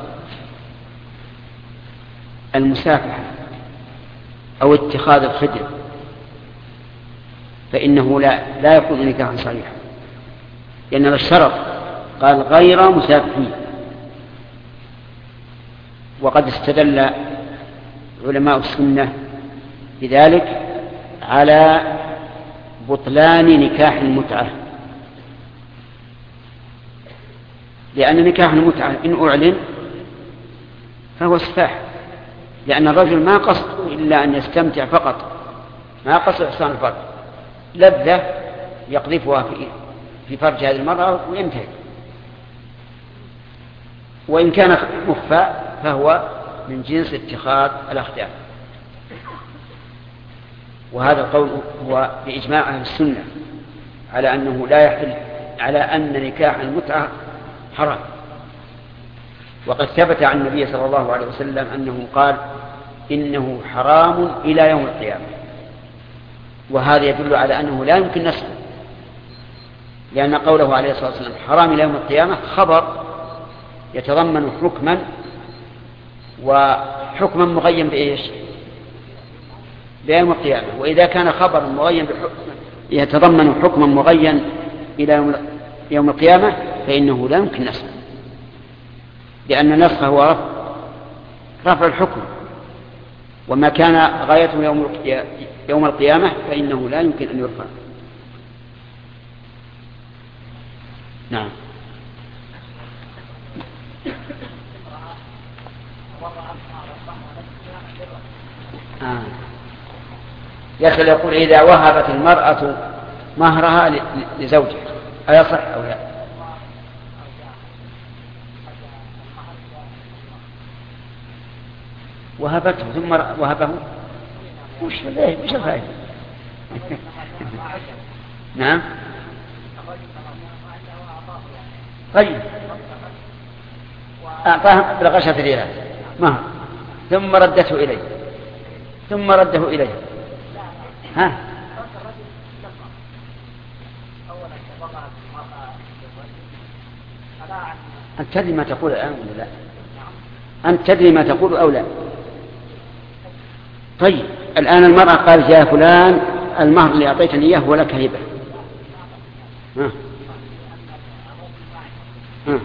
المسافحة أو اتخاذ الخدر فإنه لا لا يكون نكاحا صحيحا، لأن الشرط قال غير مسافحين. وقد استدل علماء السنة بذلك على بطلان نكاح المتعة، لأن نكاح المتعة إن أعلن فهو سفاح، لأن الرجل ما قصد إلا أن يستمتع فقط، ما قصد إحسان الفرج، لذة يقذفها في في فرج هذه المرأة وينتهي. وإن كان مخفى فهو من جنس اتخاذ الأخدان. وهذا القول هو بإجماع أهل السنة على أنه لا يحل، على أن نكاح المتعة حرام. وقد ثبت عن النبي صلى الله عليه وسلم أنه قال إنه حرام إلى يوم القيامة، وهذا يدل على أنه لا يمكن نسخه، لأن قوله عليه الصلاة والسلام حرام إلى يوم القيامة خبر يتضمن حكما، وحكما مغيم بإيش؟ بيوم القيامة. وإذا كان خبرا مغيم بحكم يتضمن حكما مغيم إلى يوم القيامة فإنه لا يمكن نسخه، لأن النسخ هو رفع, رفع الحكم، وما كان غايته يوم, يوم القيامة فإنه لا يمكن أن يرفع. نعم. آه. يسأل يقول إذا وهبت المرأة مهرها لزوجها أيصح أو لا؟ وهبته ثم وهبه وش ليه وش الفائدة؟ نعم. طيب أعطاه بالغشة ريال مهر ثم ردته إليه ثم رده إليه، ها أنت تدري ما تقول الآن ولا لا؟ أنت تدري ما تقول أو لا؟ طيب الآن المرأة قالت يا فلان المهر اللي أعطيتني إياه ولك هبة، ها ها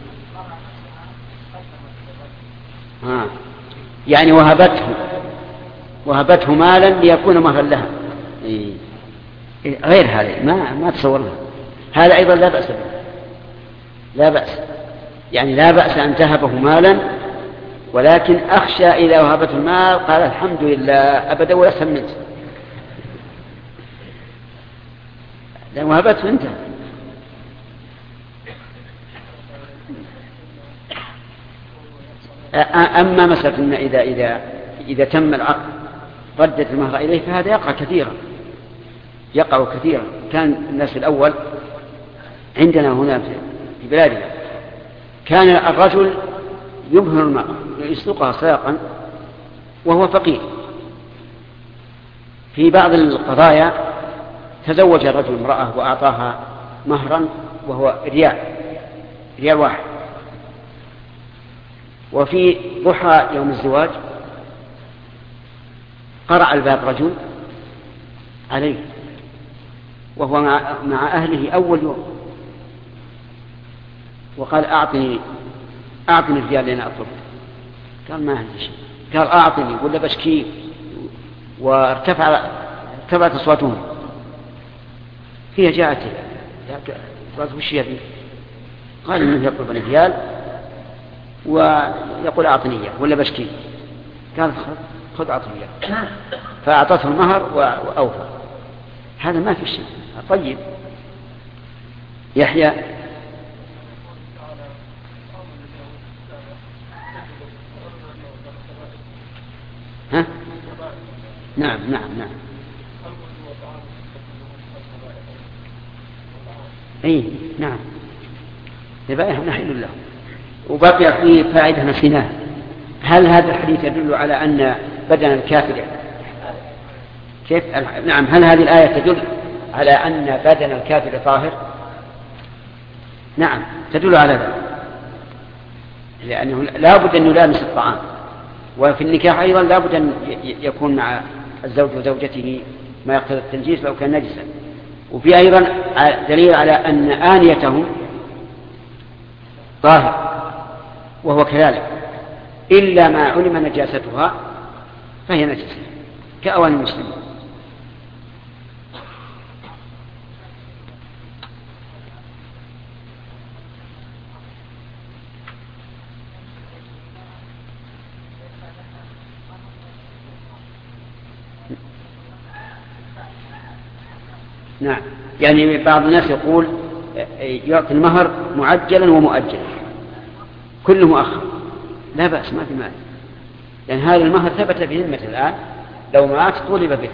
ها يعني وهبته وهبته مالا ليكون مهرا لها. إيه. غير هذا ما ما تصورها، هذا أيضا لا بأس به، لا بأس، يعني لا بأس أن تهبه مالا، ولكن أخشى إذا وهبته المال قال الحمد لله أبدا ولا سمنت، لأن وهبته أنت. أما مسألة إذا إذا إذا تم العقد ردت المهر إليه فهذا يقع كثيرا، يقع كثيرا. كان الناس الأول عندنا هنا في بلادنا كان الرجل يبهر المرأة يسلقها ساقا وهو فقير. في بعض القضايا تزوج الرجل امرأة وأعطاها مهرا وهو ريال ريال واحد، وفي ضحى يوم الزواج قرع الباب رجل عليه وهو مع أهله أول يوم، وقال أعطني أعطني الريال لأن أطلب. قال ما عندي شيء. قال أعطني ولا بشكي، وارتفع ارتفعت أصواتهم. هي جاءت قالت وش يبي؟ قال إنه يطلب الريال ويقول أعطني إياه ولا بشكي. قال خذ أعطني إياه، فأعطته المهر وأوفى. هذا ما في شيء. طيب يحيى ها؟ نعم نعم نعم اي نعم ذبائح نحل له. وبقي فيه فائدة نسيناها. هل هذا الحديث يدل على أن بدن الكافر كيف؟ نعم. هل هذه الآية تدل على أن بدن الكافر طاهر؟ نعم تدل على ذلك، لأنه لا بد أن يلامس الطعام، وفي النكاح أيضا لا بد أن يكون مع الزوج وزوجته ما يقتضي التنجيس لو كان نجسا. وفي أيضا دليل على أن آنيتهم طاهر وهو كذلك، إلا ما علم نجاستها فهي نجسة كأواني المسلمين. نعم. يعني بعض الناس يقول يعطي المهر معجلا ومؤجلا كله مؤخر، لا بأس ما في مال، لأن يعني هذا المهر ثبت في ذمة الآن، لو مات طولب به.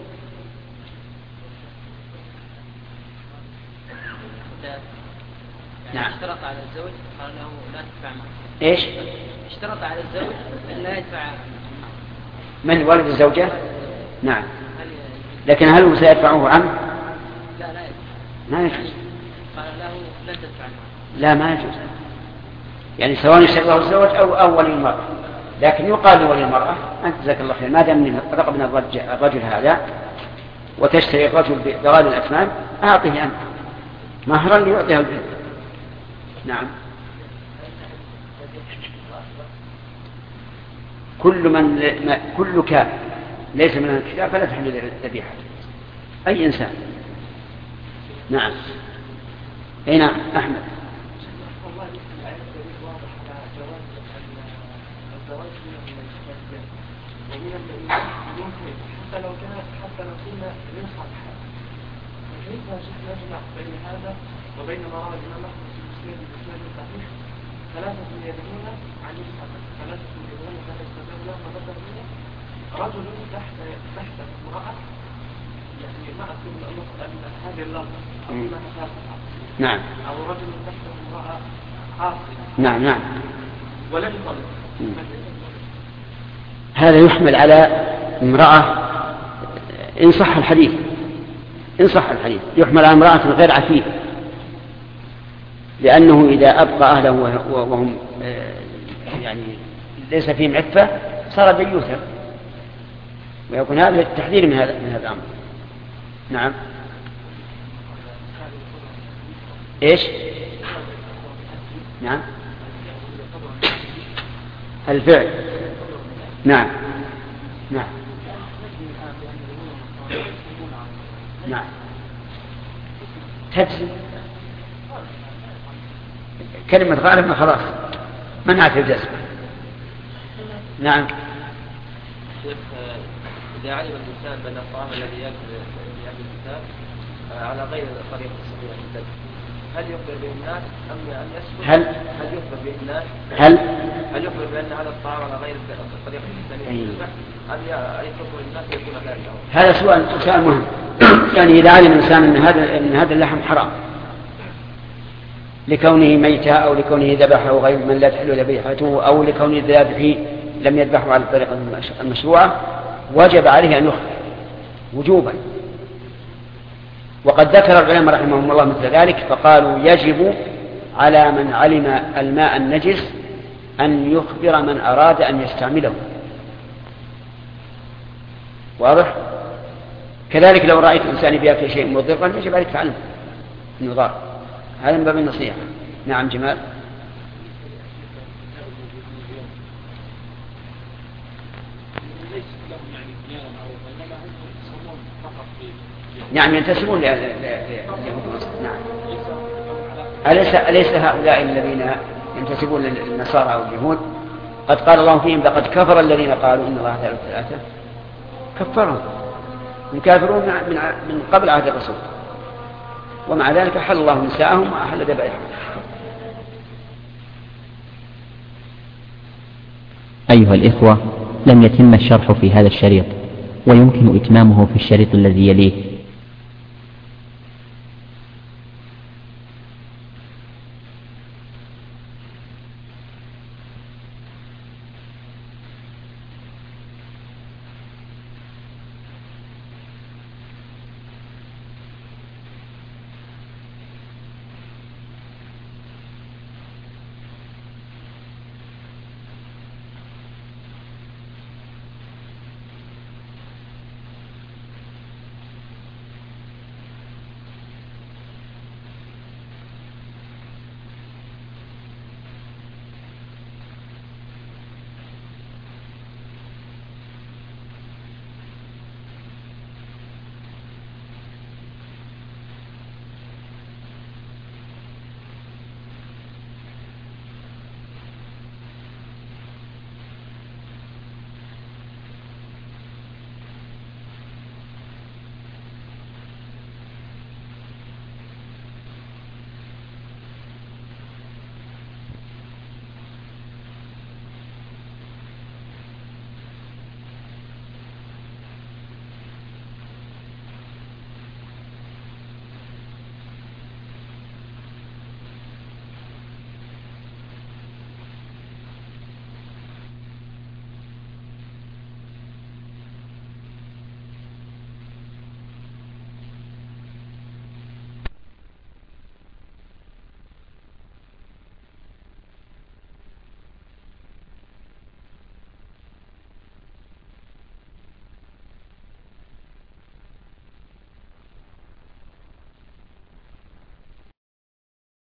يعني نعم. اشترط على الزوج قال له لا تدفع مهر. ايش؟ اشترط على الزوج أن لا يدفع من ولد الزوجة؟ نعم. لكن هل هو سيدفعه عنه؟ لا لا يجوز. ما يجوز. قال له لن تدفع مهر. لا ما يجوز، يعني سواء اشترطه الزوج أو أو ولي المرأة، لكن يقال لولي المرأة أنت جزاك الله خير ما دام رقبنا الرجل هذا وتشتري الرجل بغالي الأثمان أعطيه أنت مهرا ليعطيها البنت. نعم. كل من كل كافر ليس من الكتاب فلا تحل ذبيحة أي إنسان. نعم. أي نعم أحمد. حتى لو كان حتى لو كنا ننصح الحال كيف نجمع بين هذا وبين ما روى الإمام أحمد في مسند الإسلام الصحيح ثلاثة يدعون عن يسحب ثلاثة يدعون لا يستطيع له مبدا منه رجل تحت تحت امرأة يعني ما أذكر أن هذه اللفظة أو ما تفاصيل نعم أو رجل تحت امرأة عاصية نعم نعم ولم يطلق. هذا يحمل على امرأة إن صح الحديث إن صح الحديث يحمل على امرأة غير عفيفة، لأنه إذا أبقى أهله وهم يعني ليس فيهم عفة صار ديوثا، ويكون هذا التحذير من هذا من هذا الأمر. نعم. إيش؟ نعم. الفعل. نعم نعم نعم تجزي كلمة غالبا خلاص منعت الجزم. نعم. شيخ إذا علم الإنسان بأن الطعام الذي يأكل في أهل الكتاب على غير طريقة الصحيحة الدم هل يخبر به الناس أم أن يسكت؟ هل هل يخبر به الناس؟ هل هل يخبر بأن هذا الطعام على غير الطريقة الإسلامية أم يخبر الناس يكون ذلك؟ هذا سؤال سؤال مهم. يعني إذا علم الإنسان أن هذا أن هذا اللحم حرام لكونه ميتا أو لكونه ذبحه غير من لا تحل ذبيحته أو لكونه الذابح لم يذبحه على الطريقة المشروعة وجب عليه أن يخبر وجوبا. وقد ذكر العلماء رحمهم الله مثل ذلك فقالوا يجب على من علم الماء النجس أن يخبر من أراد أن يستعمله. واضح؟ كذلك لو رأيت إنسان بيأكل شيء مضرا يجب عليك تعلم أنه ضار، هذا من باب النصيحة. نعم جمال. نعم ينتسبون لليهود. نعم. أليس أليس هؤلاء الذين ينتسبون للنصارى أو اليهود قد قال الله فيهم لقد كفر الذين قالوا إن الله ثالث ثلاثة؟ كفرهم الكافرون من من قبل عهد الرسول، ومع ذلك حل الله نساءهم وأحل ذبائحهم. أيها الإخوة، لم يتم الشرح في هذا الشريط، ويمكن إتمامه في الشريط الذي يليه.